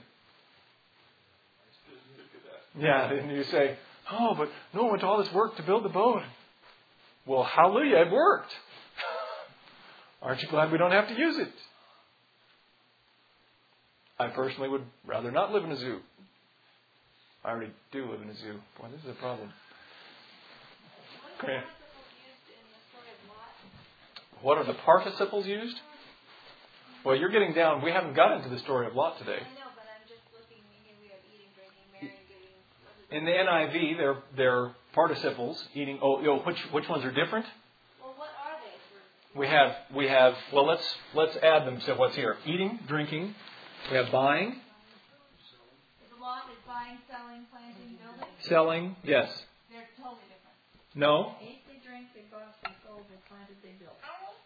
Yeah, and you say, oh, but no, went to all this work to build the boat. Well, hallelujah, it worked. Aren't you glad we don't have to use it? I personally would rather not live in a zoo. I already do live in a zoo. Boy, this is a problem. Grant. What are the participles used? Well, you're getting down. We haven't got into the story of Lot today. I know, but I'm just looking. We have eating, drinking, marrying, giving. In the NIV, they're participles. Eating. Which ones are different? Well, what are they? We have. Well, let's add them to what's here. Eating, drinking. We have buying. The lot is buying, selling, planting, building. Selling, yes. They're totally different. No. They ate, they drank, they bought, they sold, they planted, they built.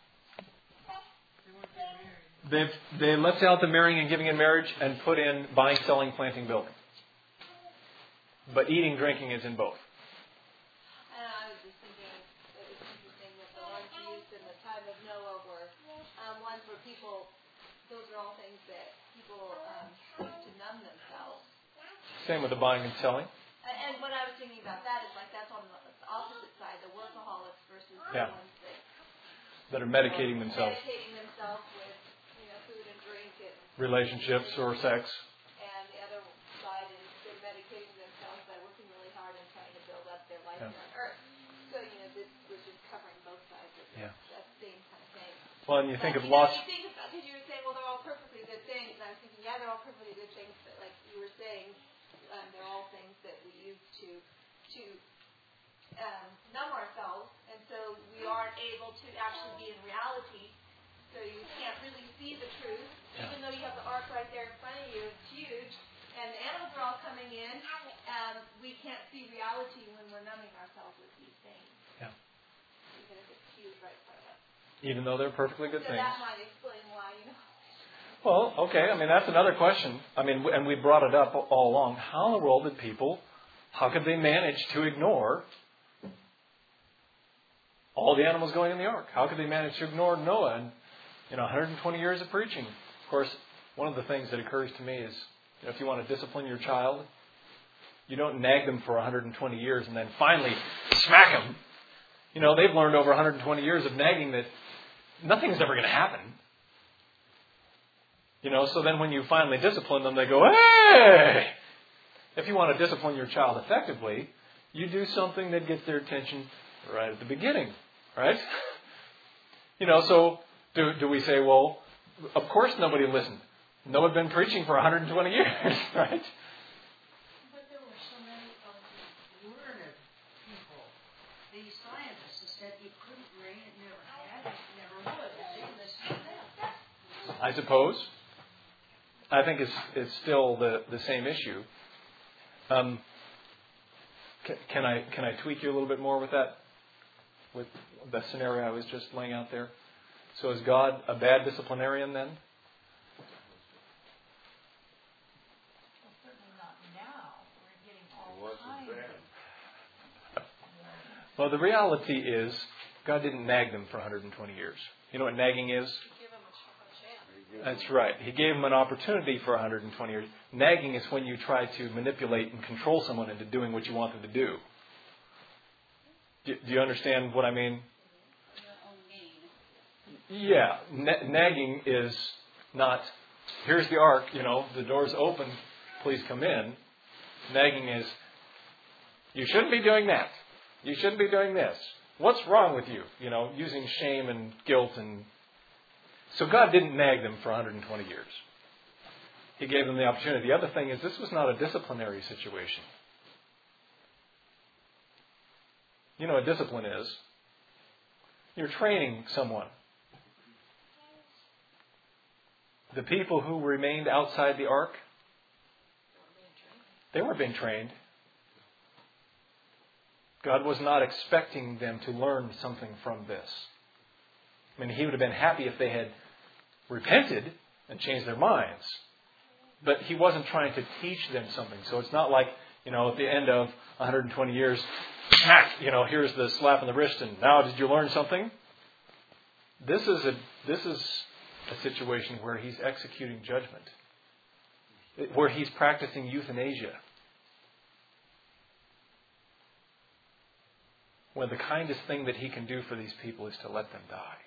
They left out the marrying and giving in marriage and put in buying, selling, planting, building. But eating, drinking is in both. I was just thinking it was interesting that the ones used in the time of Noah were ones where people, those are all things that people use to numb themselves. Same with the buying and selling. And what I was thinking about that is like that's on the opposite side, the workaholics versus the ones that are medicating themselves. Medicating themselves with food and drink and relationships or sex. And the other side is they're medicating themselves by working really hard and trying to build up their life on earth. So this was just covering both sides of that same kind of thing. Well, and you think of lots. You think about, because you were saying, well, they're all perfectly good things, and I was thinking, yeah, they're all perfectly good things, but like you were saying, they're all things that we use to numb ourselves, and so we aren't able to actually be in reality. So you can't really see the truth, even though you have the ark right there in front of you. It's huge, and the animals are all coming in. We can't see reality when we're numbing ourselves with these things. Yeah. Even if it's huge right in front of us. Even though they're perfectly good things. That might explain why, Well, okay. I mean, that's another question. I mean, and we brought it up all along. How in the world did people, how could they manage to ignore all the animals going in the ark? How could they manage to ignore Noah and 120 years of preaching? Of course, one of the things that occurs to me is, if you want to discipline your child, you don't nag them for 120 years and then finally smack them. They've learned over 120 years of nagging that nothing's ever going to happen. So then when you finally discipline them, they go, hey! If you want to discipline your child effectively, You do something that gets their attention right at the beginning, right? So do we say, well, of course nobody listened. Noah had been preaching for 120 years, right? But there were so many of the learned people, these scientists, that said it couldn't rain, it never had, it never would. This and that. I suppose. I think it's still the same issue. Can I tweak you a little bit more with that? With the scenario I was just laying out there? So is God a bad disciplinarian then? Well, certainly not now. We're getting all Wasn't kinds then. Well, the reality is God didn't nag them for 120 years. You know what nagging is? Give them a chance. That's right. He gave them an opportunity for 120 years. Nagging is when you try to manipulate and control someone into doing what you want them to do. Do you understand what I mean? Yeah. Nagging is not, here's the ark, the door's open, please come in. Nagging is, you shouldn't be doing that. You shouldn't be doing this. What's wrong with you? Using shame and guilt. And so God didn't nag them for 120 years. He gave them the opportunity. The other thing is, this was not a disciplinary situation. You know what discipline is? You're training someone. The people who remained outside the ark, they weren't being trained. God was not expecting them to learn something from this. I mean, He would have been happy if they had repented and changed their minds. But He wasn't trying to teach them something. So it's not like, at the end of 120 years, smack, here's the slap on the wrist, and now did you learn something? This is a situation where He's executing judgment, where He's practicing euthanasia. When the kindest thing that He can do for these people is to let them die.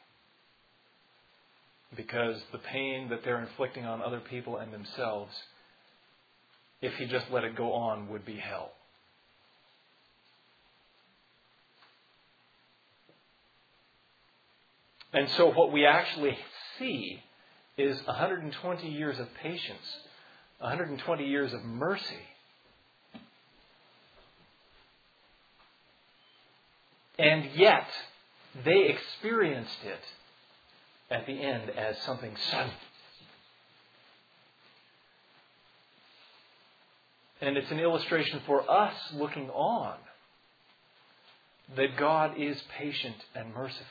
Because the pain that they're inflicting on other people and themselves, if He just let it go on, would be hell. And so what we actually see is 120 years of patience, 120 years of mercy. And yet, they experienced it at the end as something sudden. And it's an illustration for us looking on that God is patient and merciful.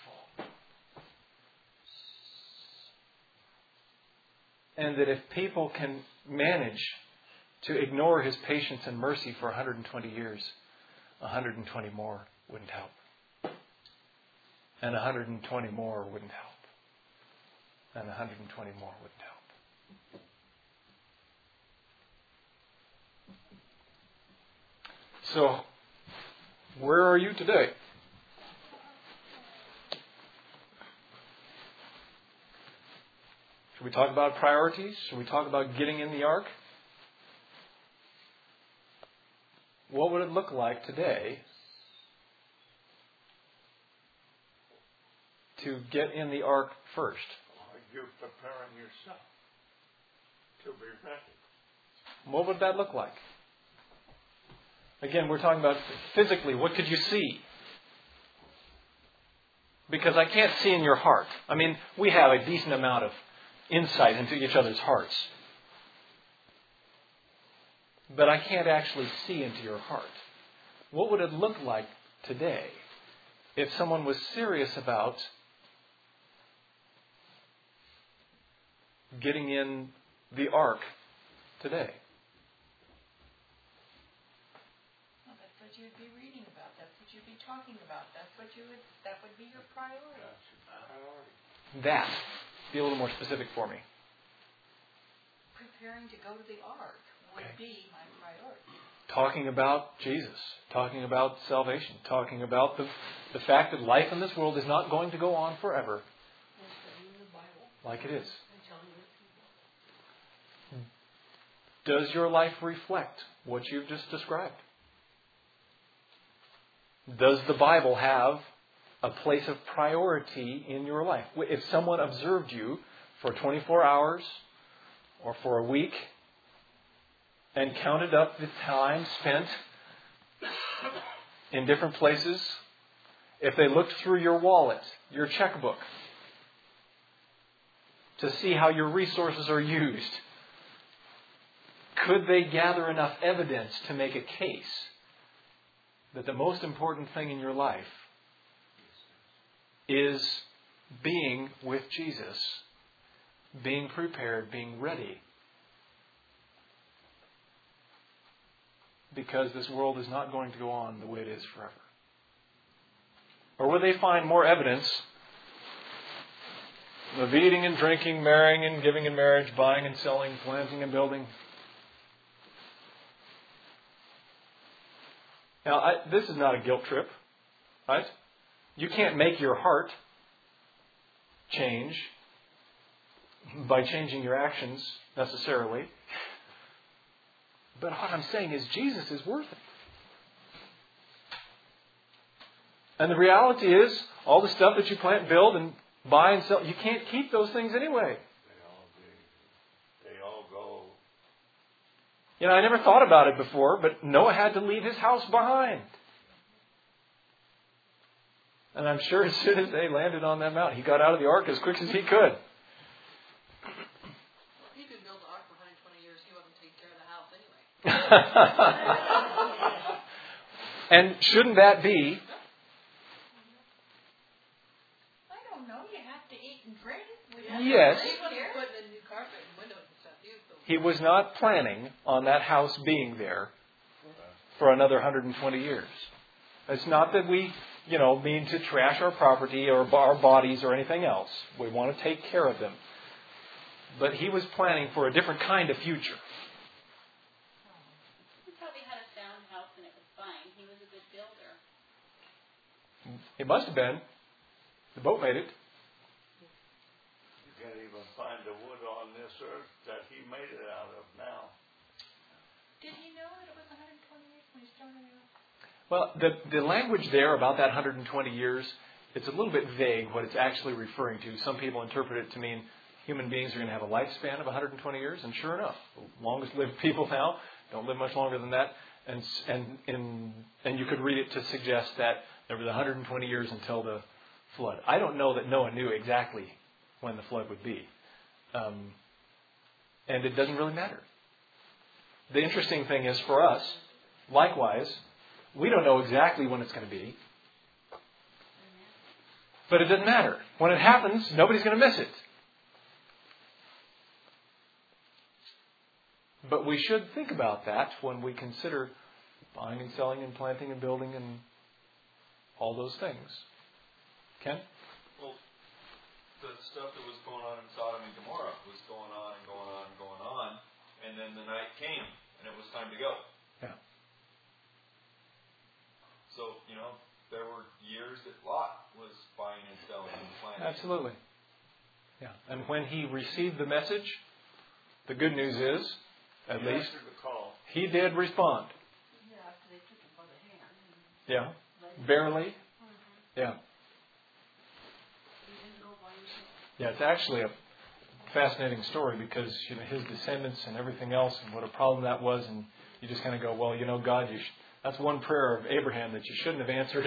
And that if people can manage to ignore His patience and mercy for 120 years, 120 more wouldn't help. And 120 more wouldn't help. And 120 more wouldn't help. So, where are you today? Should we talk about priorities? Should we talk about getting in the ark? What would it look like today to get in the ark first? You're preparing yourself to be ready. What would that look like? Again, we're talking about physically. What could you see? Because I can't see in your heart. I mean, we have a decent amount of insight into each other's hearts. But I can't actually see into your heart. What would it look like today if someone was serious about getting in the ark today? Well, that's what you'd be reading about. That's what you'd be talking about. That would be your priority. That. Be a little more specific for me. Preparing to go to the ark would be my priority. Talking about Jesus. Talking about salvation. Talking about the fact that life in this world is not going to go on forever. Like it is. Does your life reflect what you've just described? Does the Bible have a place of priority in your life? If someone observed you for 24 hours or for a week and counted up the time spent in different places, if they looked through your wallet, your checkbook, to see how your resources are used, could they gather enough evidence to make a case that the most important thing in your life is being with Jesus, being prepared, being ready? Because this world is not going to go on the way it is forever. Or will they find more evidence of eating and drinking, marrying and giving in marriage, buying and selling, planting and building? Now, this is not a guilt trip, right? You can't make your heart change by changing your actions necessarily. But what I'm saying is Jesus is worth it. And the reality is, all the stuff that you plant, build, and buy and sell, you can't keep those things anyway. They all go. You know, I never thought about it before, but Noah had to leave his house behind. And I'm sure as soon as they landed on that mountain, he got out of the ark as quick as he could. He could build the ark for 120 years. He wasn't taking care of the house anyway. And shouldn't that be? I don't know. You have to eat and drink. Yes. He wasn't putting in new carpet and windows and stuff. He was not planning on that house being there for another 120 years. It's not that we, mean to trash our property or our bodies or anything else. We want to take care of them. But he was planning for a different kind of future. He probably had a sound house and it was fine. He was a good builder. It must have been. The boat made it. You can't even find the wood on this earth that he made it out of now. Did he know that it was 120 years when he started out? Well, the language there about that 120 years, it's a little bit vague what it's actually referring to. Some people interpret it to mean human beings are going to have a lifespan of 120 years, and sure enough, the longest lived people now don't live much longer than that. And you could read it to suggest that there was 120 years until the flood. I don't know that Noah knew exactly when the flood would be. And it doesn't really matter. The interesting thing is for us, likewise, we don't know exactly when it's going to be. But it doesn't matter. When it happens, nobody's going to miss it. But we should think about that when we consider buying and selling and planting and building and all those things. Ken? Well, the stuff that was going on in Sodom and Gomorrah was going on and going on and going on. And then the night came and it was time to go. Yeah. So, there were years that Lot was buying and selling and planting. Absolutely. Yeah. And when he received the message, the good news is, at least, he did respond. Yeah, after they took him by the hand. Yeah. Barely. Yeah. Yeah, it's actually a fascinating story because, his descendants and everything else and what a problem that was, and you just kind of go, well, God, that's one prayer of Abraham that you shouldn't have answered,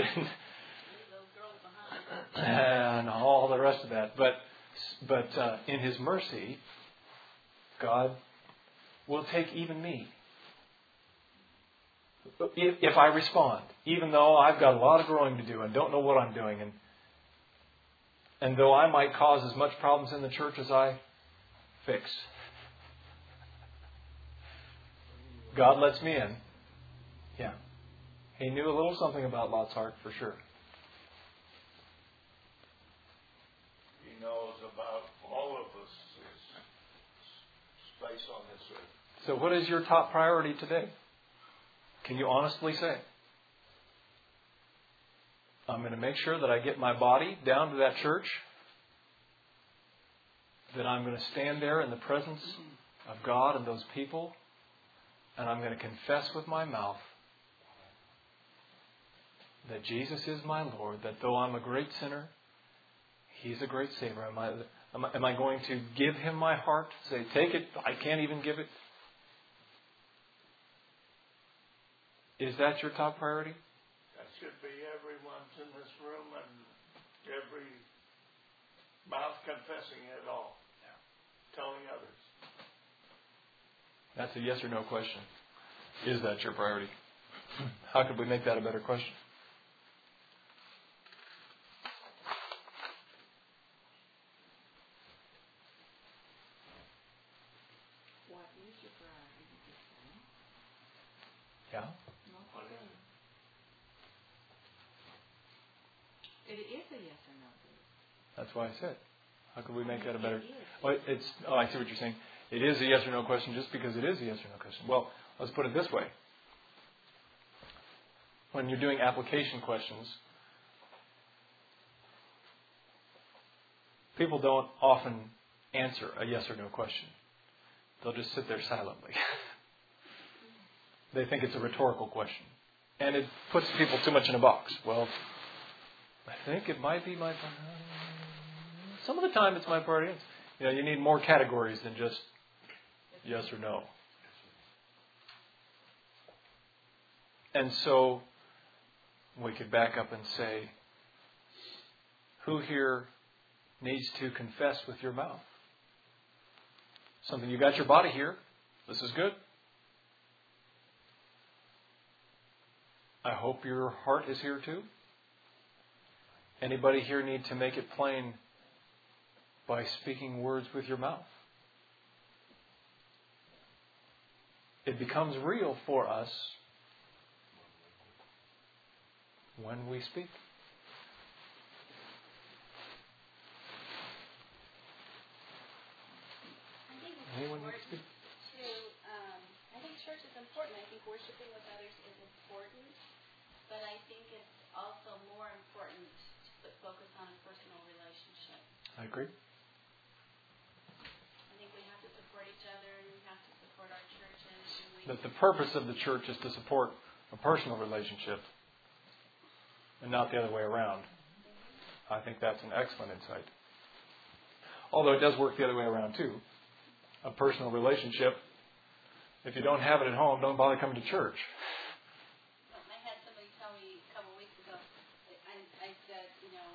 and all the rest of that. But in His mercy, God will take even me. If I respond, even though I've got a lot of growing to do and don't know what I'm doing, and though I might cause as much problems in the church as I fix, God lets me in. Yeah. He knew a little something about Lot's heart for sure. He knows about all of us' space on this earth. So what is your top priority today? Can you honestly say, I'm going to make sure that I get my body down to that church, that I'm going to stand there in the presence of God and those people, and I'm going to confess with my mouth that Jesus is my Lord, that though I'm a great sinner, He's a great Savior. Am I going to give Him my heart? Say, take it, I can't even give it? Is that your top priority? That should be everyone's in this room and every mouth confessing it all. Telling others. That's a yes or no question. Is that your priority? How could we make that a better question? What is your priority? Did you say? Yeah. Not good. It is a yes or no. That's why I said. How could we make that a better... I see what you're saying. It is a yes or no question just because it is a yes or no question. Well, let's put it this way. When you're doing application questions, people don't often answer a yes or no question. They'll just sit there silently. They think it's a rhetorical question. And it puts people too much in a box. Well, I think it might be my... Some of the time it's my priority. You need more categories than just yes or no. And so we could back up and say, who here needs to confess with your mouth? Something, you got your body here. This is good. I hope your heart is here too. Anybody here need to make it plain by speaking words with your mouth? It becomes real for us when we speak. Anyone need to speak? I think church is important. I think worshiping with others is important. But I think it's also more important to put focus on a personal relationship. I agree. I think we have to support each other and we have to support our churches. That the purpose of the church is to support a personal relationship and not the other way around. I think that's an excellent insight. Although it does work the other way around too. A personal relationship, if you don't have it at home, don't bother coming to church. I had somebody tell me a couple of weeks ago, I said,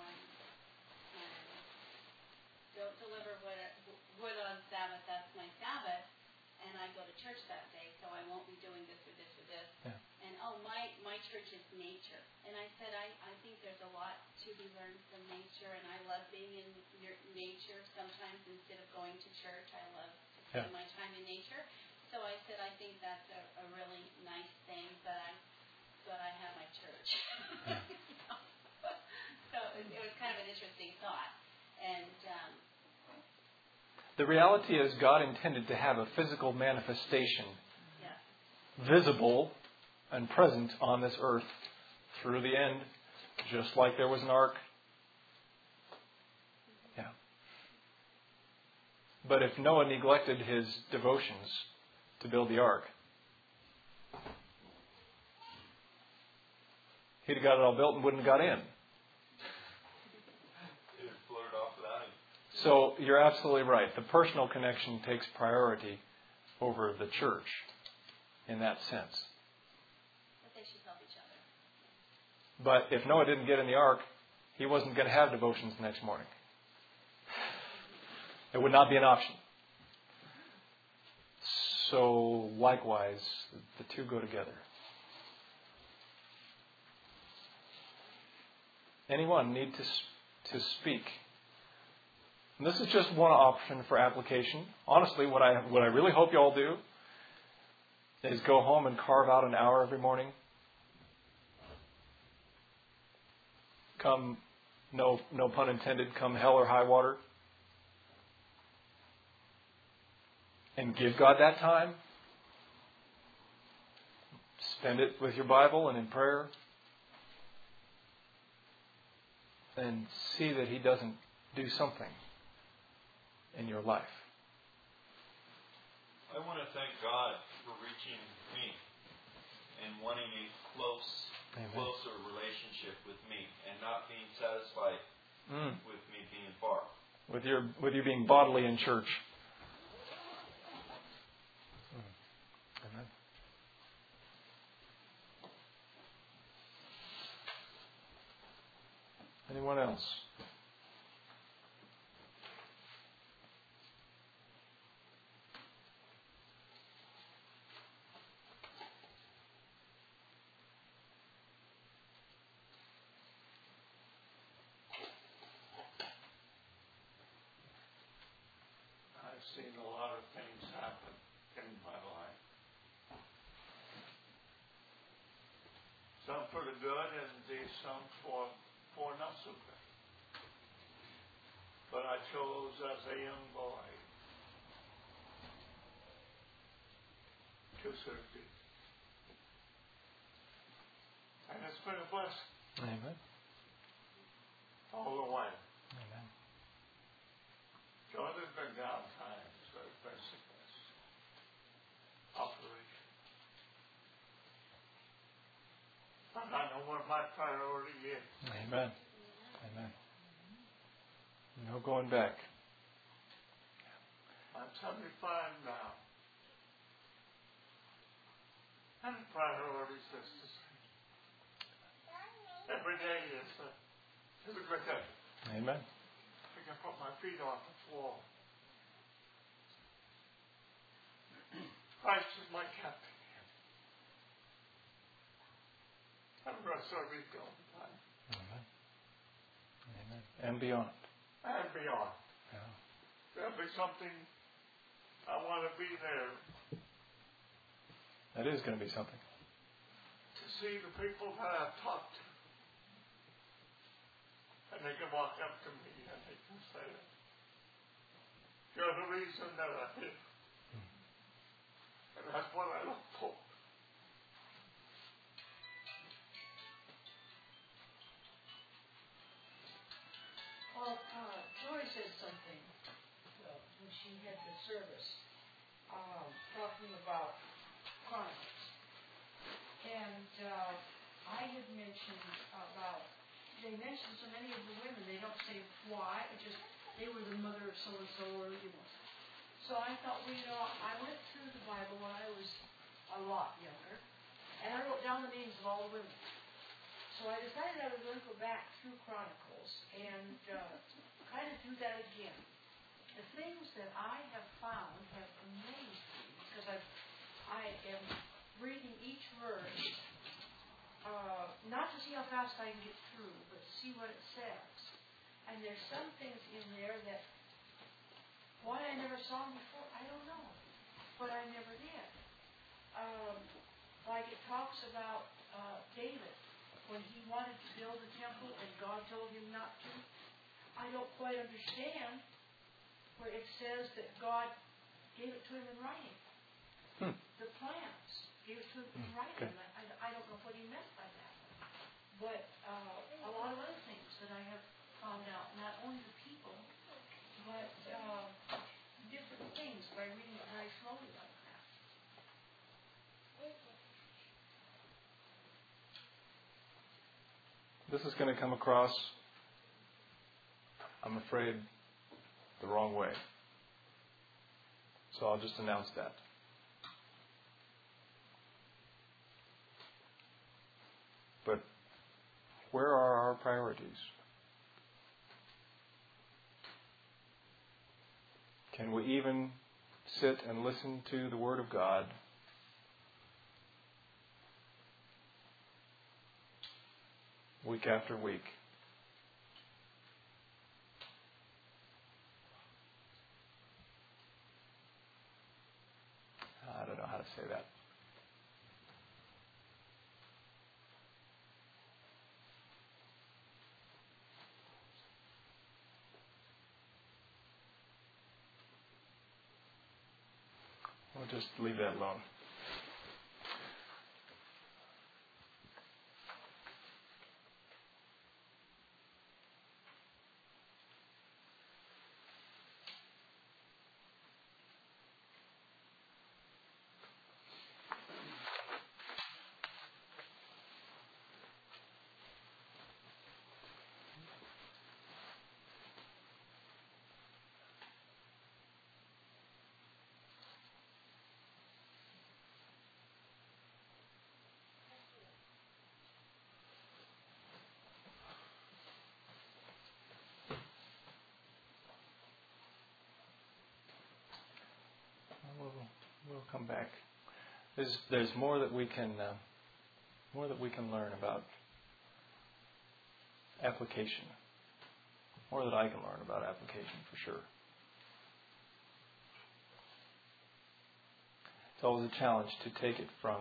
don't deliver wood on Sabbath, that's my Sabbath, and I go to church that day, so I won't be doing this or this or this. Yeah. And my church is nature. And I said, I think there's a lot to be learned from nature, and I love being in nature. Sometimes instead of going to church, I love to spend my time in nature. So I said, I think that's a really nice thing, but I have my church. So it was kind of an interesting thought. And the reality is God intended to have a physical manifestation, visible and present on this earth through the end, just like there was an ark. Yeah. But if Noah neglected his devotions to build the ark, he'd have got it all built and wouldn't have got in. So you're absolutely right. The personal connection takes priority over the church in that sense. But they should help each other. But if Noah didn't get in the ark, he wasn't going to have devotions the next morning. It would not be an option. So likewise, the two go together. Anyone need to speak? And this is just one option for application. Honestly, what I really hope you all do is go home and carve out an hour every morning. Come, no pun intended, come hell or high water. And give God that time. Spend it with your Bible and in prayer. And see that He doesn't do something in your life. I want to thank God for reaching me. and wanting a closer relationship with me, and not being satisfied with me being far. With you being bodily in church. Amen. Anyone else? I've seen a lot of things happen in my life. Some for the good and some for not so good. But I chose as a young boy to serve Jesus. And it's been a blessing. Amen. All the way. Amen. Sure, there's been down times, there's been sickness, operation. And I know what my priority is. Amen. Amen. No going back. I'm 75 now. And the priority is the same. Every day is a good day. Amen. I can put my feet off the floor. Christ is my captain. I'm going to serve Him all the time. Amen. Amen. And beyond. And beyond. Yeah. There'll be something I want to be there. That is going to be something. To see the people that I've talked to. And they can walk up to me and they can say, "You're the reason that I'm here." And that's what I look for. Well, Joy said something when she had the service, talking about Chronicles. And I had mentioned about, they mentioned so many of the women, they don't say why, it just, they were the mother of so-and-so, or, So I thought, I went through the Bible when I was a lot younger, and I wrote down the names of all the women. So I decided I was going to go back through Chronicles and kind of do that again. The things that I have found have amazed me because I am reading each verse, not to see how fast I can get through, but to see what it says. And there's some things in there that, why I never saw them before, I don't know. But I never did. Like it talks about David, when he wanted to build a temple and God told him not to. I don't quite understand where it says that God gave it to him in writing. The plans. Gave it to him in writing. Okay. I don't know what he meant by that. But a lot of other things that I have found out, not only the people, but different things by reading it very slowly like that. This is going to come across, I'm afraid, the wrong way. So I'll just announce that. But where are our priorities? Can we even sit and listen to the Word of God week after week? I don't know how to say that. We'll just leave that alone. come back. There's more that we can learn about application. More that I can learn about application, for sure. It's always a challenge to take it from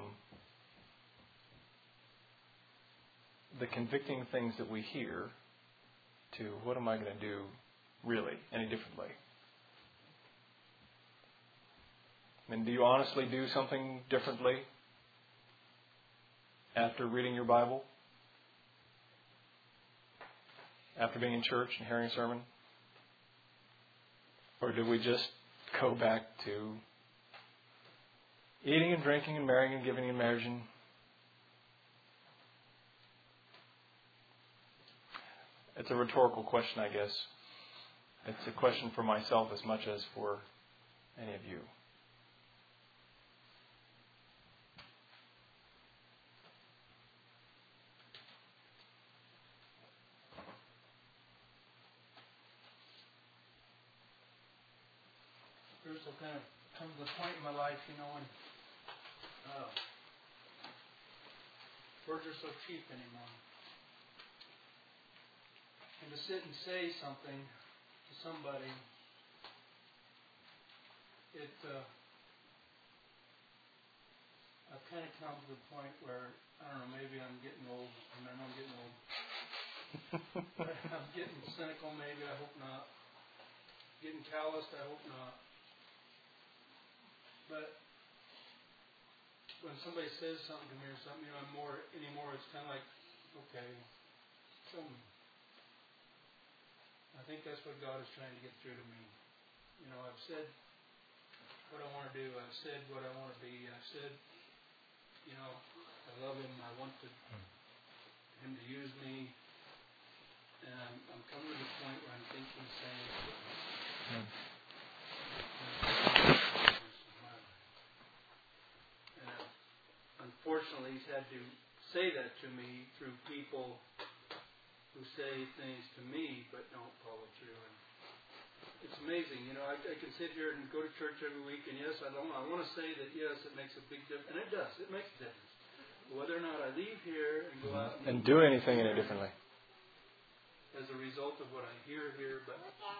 the convicting things that we hear to what am I going to do really any differently? I mean, do you honestly do something differently after reading your Bible? After being in church and hearing a sermon? Or do we just go back to eating and drinking and marrying and giving and marrying? It's a rhetorical question, I guess. It's a question for myself as much as for any of you. There's a kind of come to the point in my life, when words are so cheap anymore. And to sit and say something to somebody, I've kind of come to the point where, I don't know, maybe I'm getting old. I know I'm getting old. I'm getting cynical, maybe, I hope not. Getting calloused, I hope not. But when somebody says something to me or something, anymore, it's kind of like, okay, I think that's what God is trying to get through to me. I've said what I want to do. I've said what I want to be. I've said, I love Him. I want Him to use me. And I'm coming to the point where I'm thinking, saying, unfortunately, He's had to say that to me through people who say things to me but don't follow through. And it's amazing. I can sit here and go to church every week, and yes, I want to say that, yes, it makes a big difference. And it does. It makes a difference. Whether or not I leave here and go out and do anything any differently as a result of what I hear here, but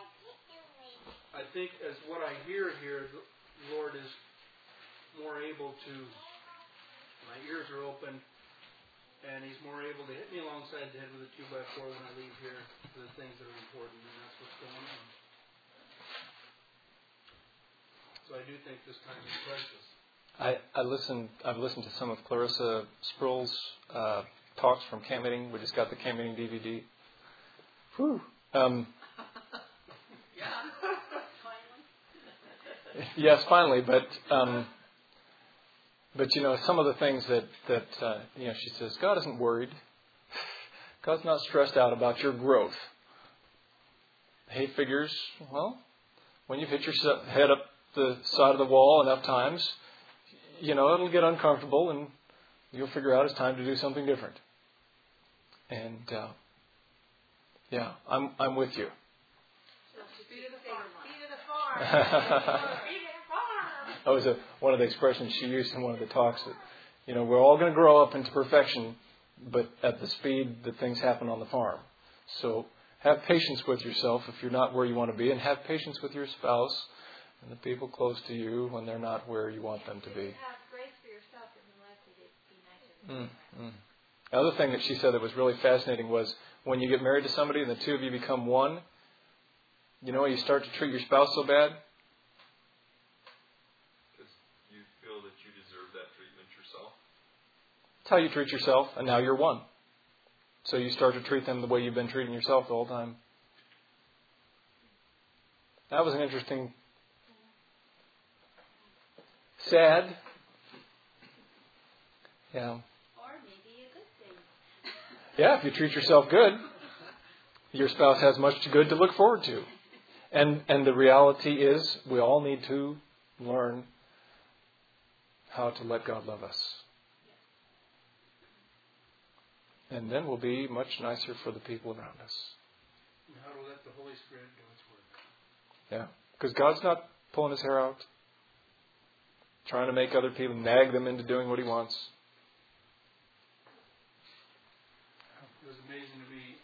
I think as what I hear here, the Lord is more able to, my ears are open, and He's more able to hit me alongside the head with a 2x4 when I leave here for the things that are important, and that's what's going on. So I do think this time is precious. I've listened to some of Clarissa Sproul's talks from camp meeting. We just got the camp meeting DVD. Whew. Yes, finally. But some of the things that she says, God isn't worried. God's not stressed out about your growth. He figures, well, when you've hit your head up the side of the wall enough times, it'll get uncomfortable, and you'll figure out it's time to do something different. And I'm with you. That was one of the expressions she used in one of the talks. That we're all going to grow up into perfection, but at the speed that things happen on the farm. So have patience with yourself if you're not where you want to be, and have patience with your spouse and the people close to you when they're not where you want them to be. Have grace for yourself and be nice to them. The other thing that she said that was really fascinating was when you get married to somebody and the two of you become one, you start to treat your spouse so bad. Because you feel that you deserve that treatment yourself. That's how you treat yourself, and now you're one. So you start to treat them the way you've been treating yourself the whole time. That was an interesting, sad, yeah. Or maybe a good thing. Yeah, if you treat yourself good, your spouse has much good to look forward to. And the reality is we all need to learn how to let God love us. And then we'll be much nicer for the people around us. And how to let the Holy Spirit do its work. Yeah, because God's not pulling His hair out. trying to make other people, nag them into doing what he wants. It was amazing to me.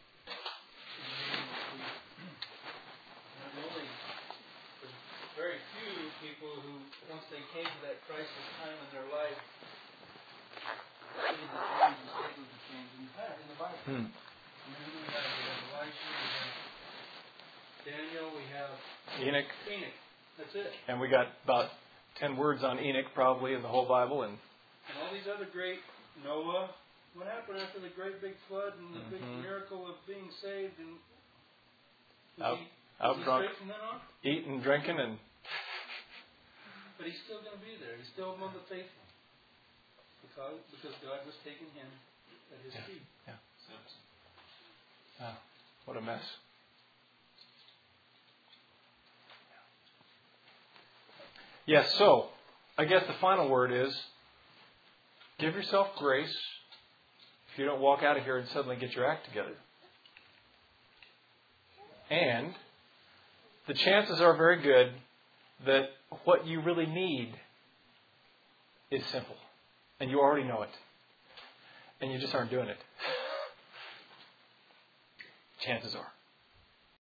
There's very few people who, once they came to that crisis time in their life, made the change and stayed with the change in the Bible. We have Elisha, we have Daniel, we have Enoch. That's it. And we got about 10 words on Enoch probably in the whole Bible. And all these other great, Noah. What happened after the great big flood and the big miracle of being saved? And out drunk, from then on? eating, drinking, and. But he's still going to be there. He's still among the faithful, because God was taking him at his feet. Yeah. What a mess. Yes. So, I guess the final word is: give yourself grace. If you don't walk out of here and suddenly get your act together. And the chances are very good that what you really need is simple. And you already know it. And you just aren't doing it. Chances are.